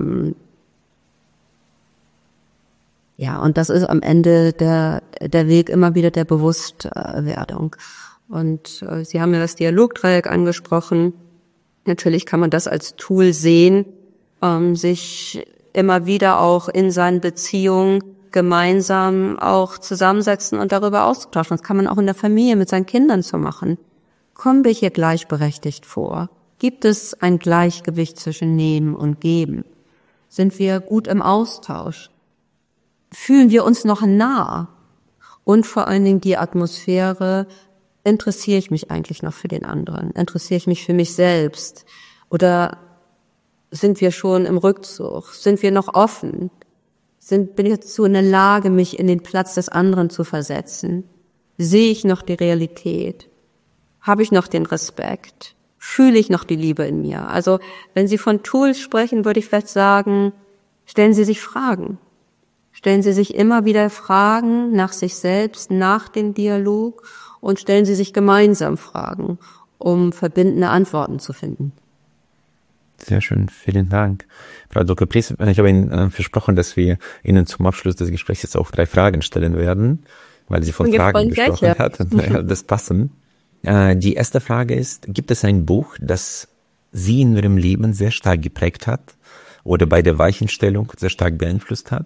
[SPEAKER 1] ja, und das ist am Ende der Weg immer wieder der Bewusstwerdung. Und Sie haben ja das Dialogdreieck angesprochen. Natürlich kann man das als Tool sehen, sich immer wieder auch in seinen Beziehungen gemeinsam auch zusammensetzen und darüber auszutauschen. Das kann man auch in der Familie mit seinen Kindern so machen. Kommen wir hier gleichberechtigt vor? Gibt es ein Gleichgewicht zwischen Nehmen und Geben? Sind wir gut im Austausch? Fühlen wir uns noch nah? Und vor allen Dingen die Atmosphäre, interessiere ich mich eigentlich noch für den anderen? Interessiere ich mich für mich selbst? Oder sind wir schon im Rückzug? Sind wir noch offen? Bin ich dazu in der Lage, mich in den Platz des anderen zu versetzen? Sehe ich noch die Realität? Habe ich noch den Respekt? Fühle ich noch die Liebe in mir? Also, wenn Sie von Tools sprechen, würde ich vielleicht sagen, stellen Sie sich Fragen. Stellen Sie sich immer wieder Fragen nach sich selbst, nach dem Dialog und stellen Sie sich gemeinsam Fragen, um verbindende Antworten zu finden.
[SPEAKER 2] Sehr schön, vielen Dank. Frau Dr. Priess, ich habe Ihnen versprochen, dass wir Ihnen zum Abschluss des Gesprächs jetzt auch 3 Fragen stellen werden, weil Sie von Fragen gesprochen hatten. Ja, das passen. Die erste Frage ist, gibt es ein Buch, das Sie in Ihrem Leben sehr stark geprägt hat oder bei der Weichenstellung sehr stark beeinflusst hat?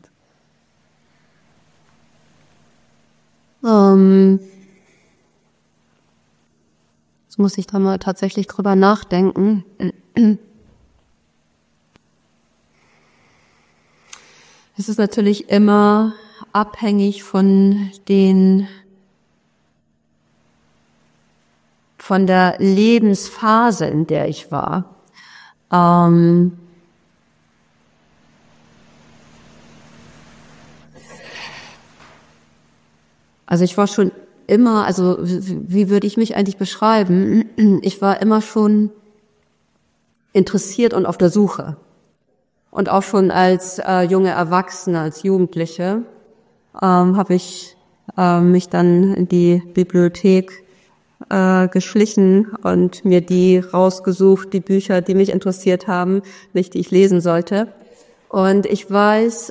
[SPEAKER 1] Jetzt muss ich da mal tatsächlich drüber nachdenken. Es ist natürlich immer abhängig von der Lebensphase, in der ich war. Also ich war schon immer, also wie würde ich mich eigentlich beschreiben? Ich war immer schon interessiert und auf der Suche. Und auch schon als junge Erwachsene, als Jugendliche, habe ich mich dann in die Bibliothek geschlichen und mir die rausgesucht, die Bücher, die mich interessiert haben, nicht die ich lesen sollte. Und ich weiß,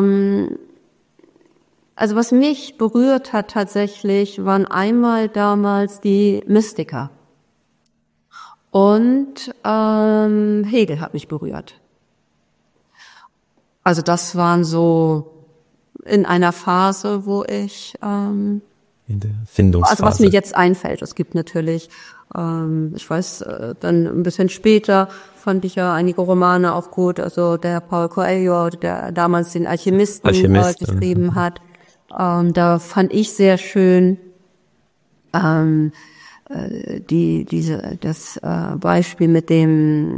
[SPEAKER 1] also was mich berührt hat tatsächlich, waren einmal damals die Mystiker. Und Hegel hat mich berührt. Also das waren so in einer Phase, wo ich
[SPEAKER 2] in der Findungsphase?
[SPEAKER 1] Also was mir jetzt einfällt, es gibt natürlich, ich weiß, dann ein bisschen später fand ich ja einige Romane auch gut, also der Paulo Coelho, der damals den Alchemisten geschrieben hat, da fand ich sehr schön das Beispiel mit dem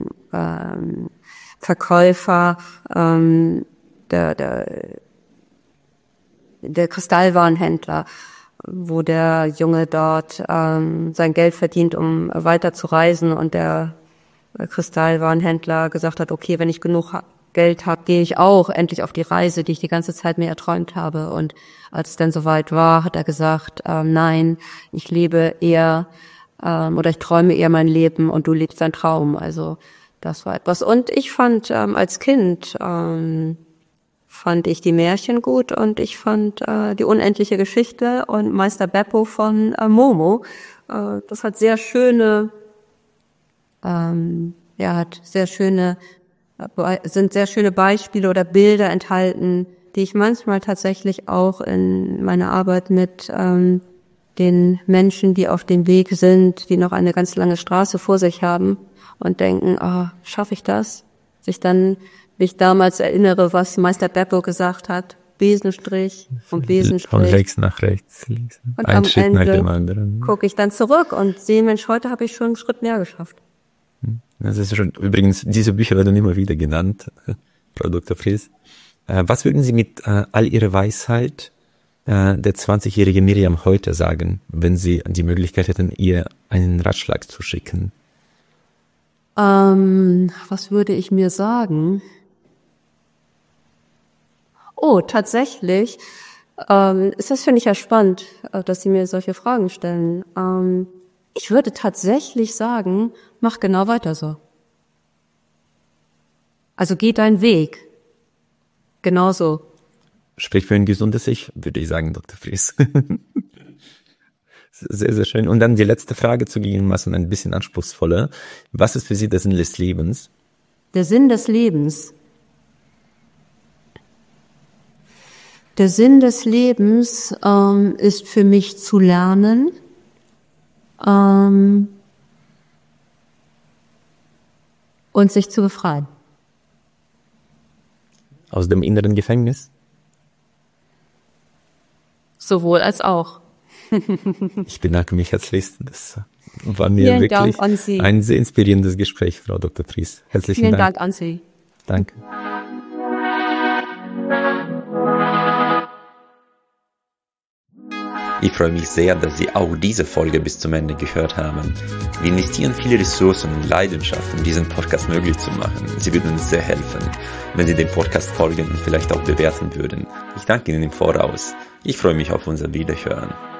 [SPEAKER 1] Verkäufer, der Kristallwarenhändler, wo der Junge dort sein Geld verdient, um weiter zu reisen, und der Kristallwarenhändler gesagt hat, okay, wenn ich genug Geld habe, gehe ich auch endlich auf die Reise, die ich die ganze Zeit mir erträumt habe. Und als es dann soweit war, hat er gesagt, nein, ich lebe eher oder ich träume eher mein Leben und du lebst dein Traum. Also das war etwas. Und ich fand als Kind fand ich die Märchen gut, und ich fand die unendliche Geschichte und Meister Beppo von Momo. Das hat sehr schöne, sind sehr schöne Beispiele oder Bilder enthalten, die ich manchmal tatsächlich auch in meiner Arbeit mit den Menschen, die auf dem Weg sind, die noch eine ganz lange Straße vor sich haben und denken, schaffe ich das? Wie ich damals erinnere, was Meister Beppo gesagt hat, Besenstrich und Besenstrich.
[SPEAKER 2] Von rechts nach rechts.
[SPEAKER 1] Und
[SPEAKER 2] ein Schritt
[SPEAKER 1] Ende
[SPEAKER 2] nach dem anderen.
[SPEAKER 1] Gucke ich dann zurück und sehe, Mensch, heute habe ich schon einen Schritt mehr geschafft.
[SPEAKER 2] Das ist schon, übrigens, diese Bücher werden immer wieder genannt, Frau Dr. Fries. Was würden Sie mit all Ihrer Weisheit der 20-jährigen Miriam heute sagen, wenn Sie die Möglichkeit hätten, ihr einen Ratschlag zu schicken?
[SPEAKER 1] Was würde ich mir sagen? Oh, tatsächlich ist das, finde ich, ja spannend, dass Sie mir solche Fragen stellen. Ich würde tatsächlich sagen, mach genau weiter so. Also geh deinen Weg. Genauso.
[SPEAKER 2] Sprich für ein gesundes Ich, würde ich sagen, Dr. Fries. Sehr, sehr schön. Und dann die letzte Frage zu gehen, was ein bisschen anspruchsvoller. Was ist für Sie der Sinn des Lebens?
[SPEAKER 1] Der Sinn des Lebens. Der Sinn des Lebens ist für mich zu lernen, und sich zu befreien.
[SPEAKER 2] Aus dem inneren Gefängnis?
[SPEAKER 1] Sowohl als auch.
[SPEAKER 2] Ich bedanke mich herzlichst. Das war mir wirklich ein sehr inspirierendes Gespräch, Frau Dr. Fries. Herzlichen Dank.
[SPEAKER 1] Vielen Dank an Sie.
[SPEAKER 2] Danke.
[SPEAKER 3] Ich freue mich sehr, dass Sie auch diese Folge bis zum Ende gehört haben. Wir investieren viele Ressourcen und Leidenschaft, um diesen Podcast möglich zu machen. Sie würden uns sehr helfen, wenn Sie dem Podcast folgen und vielleicht auch bewerten würden. Ich danke Ihnen im Voraus. Ich freue mich auf unser Wiederhören.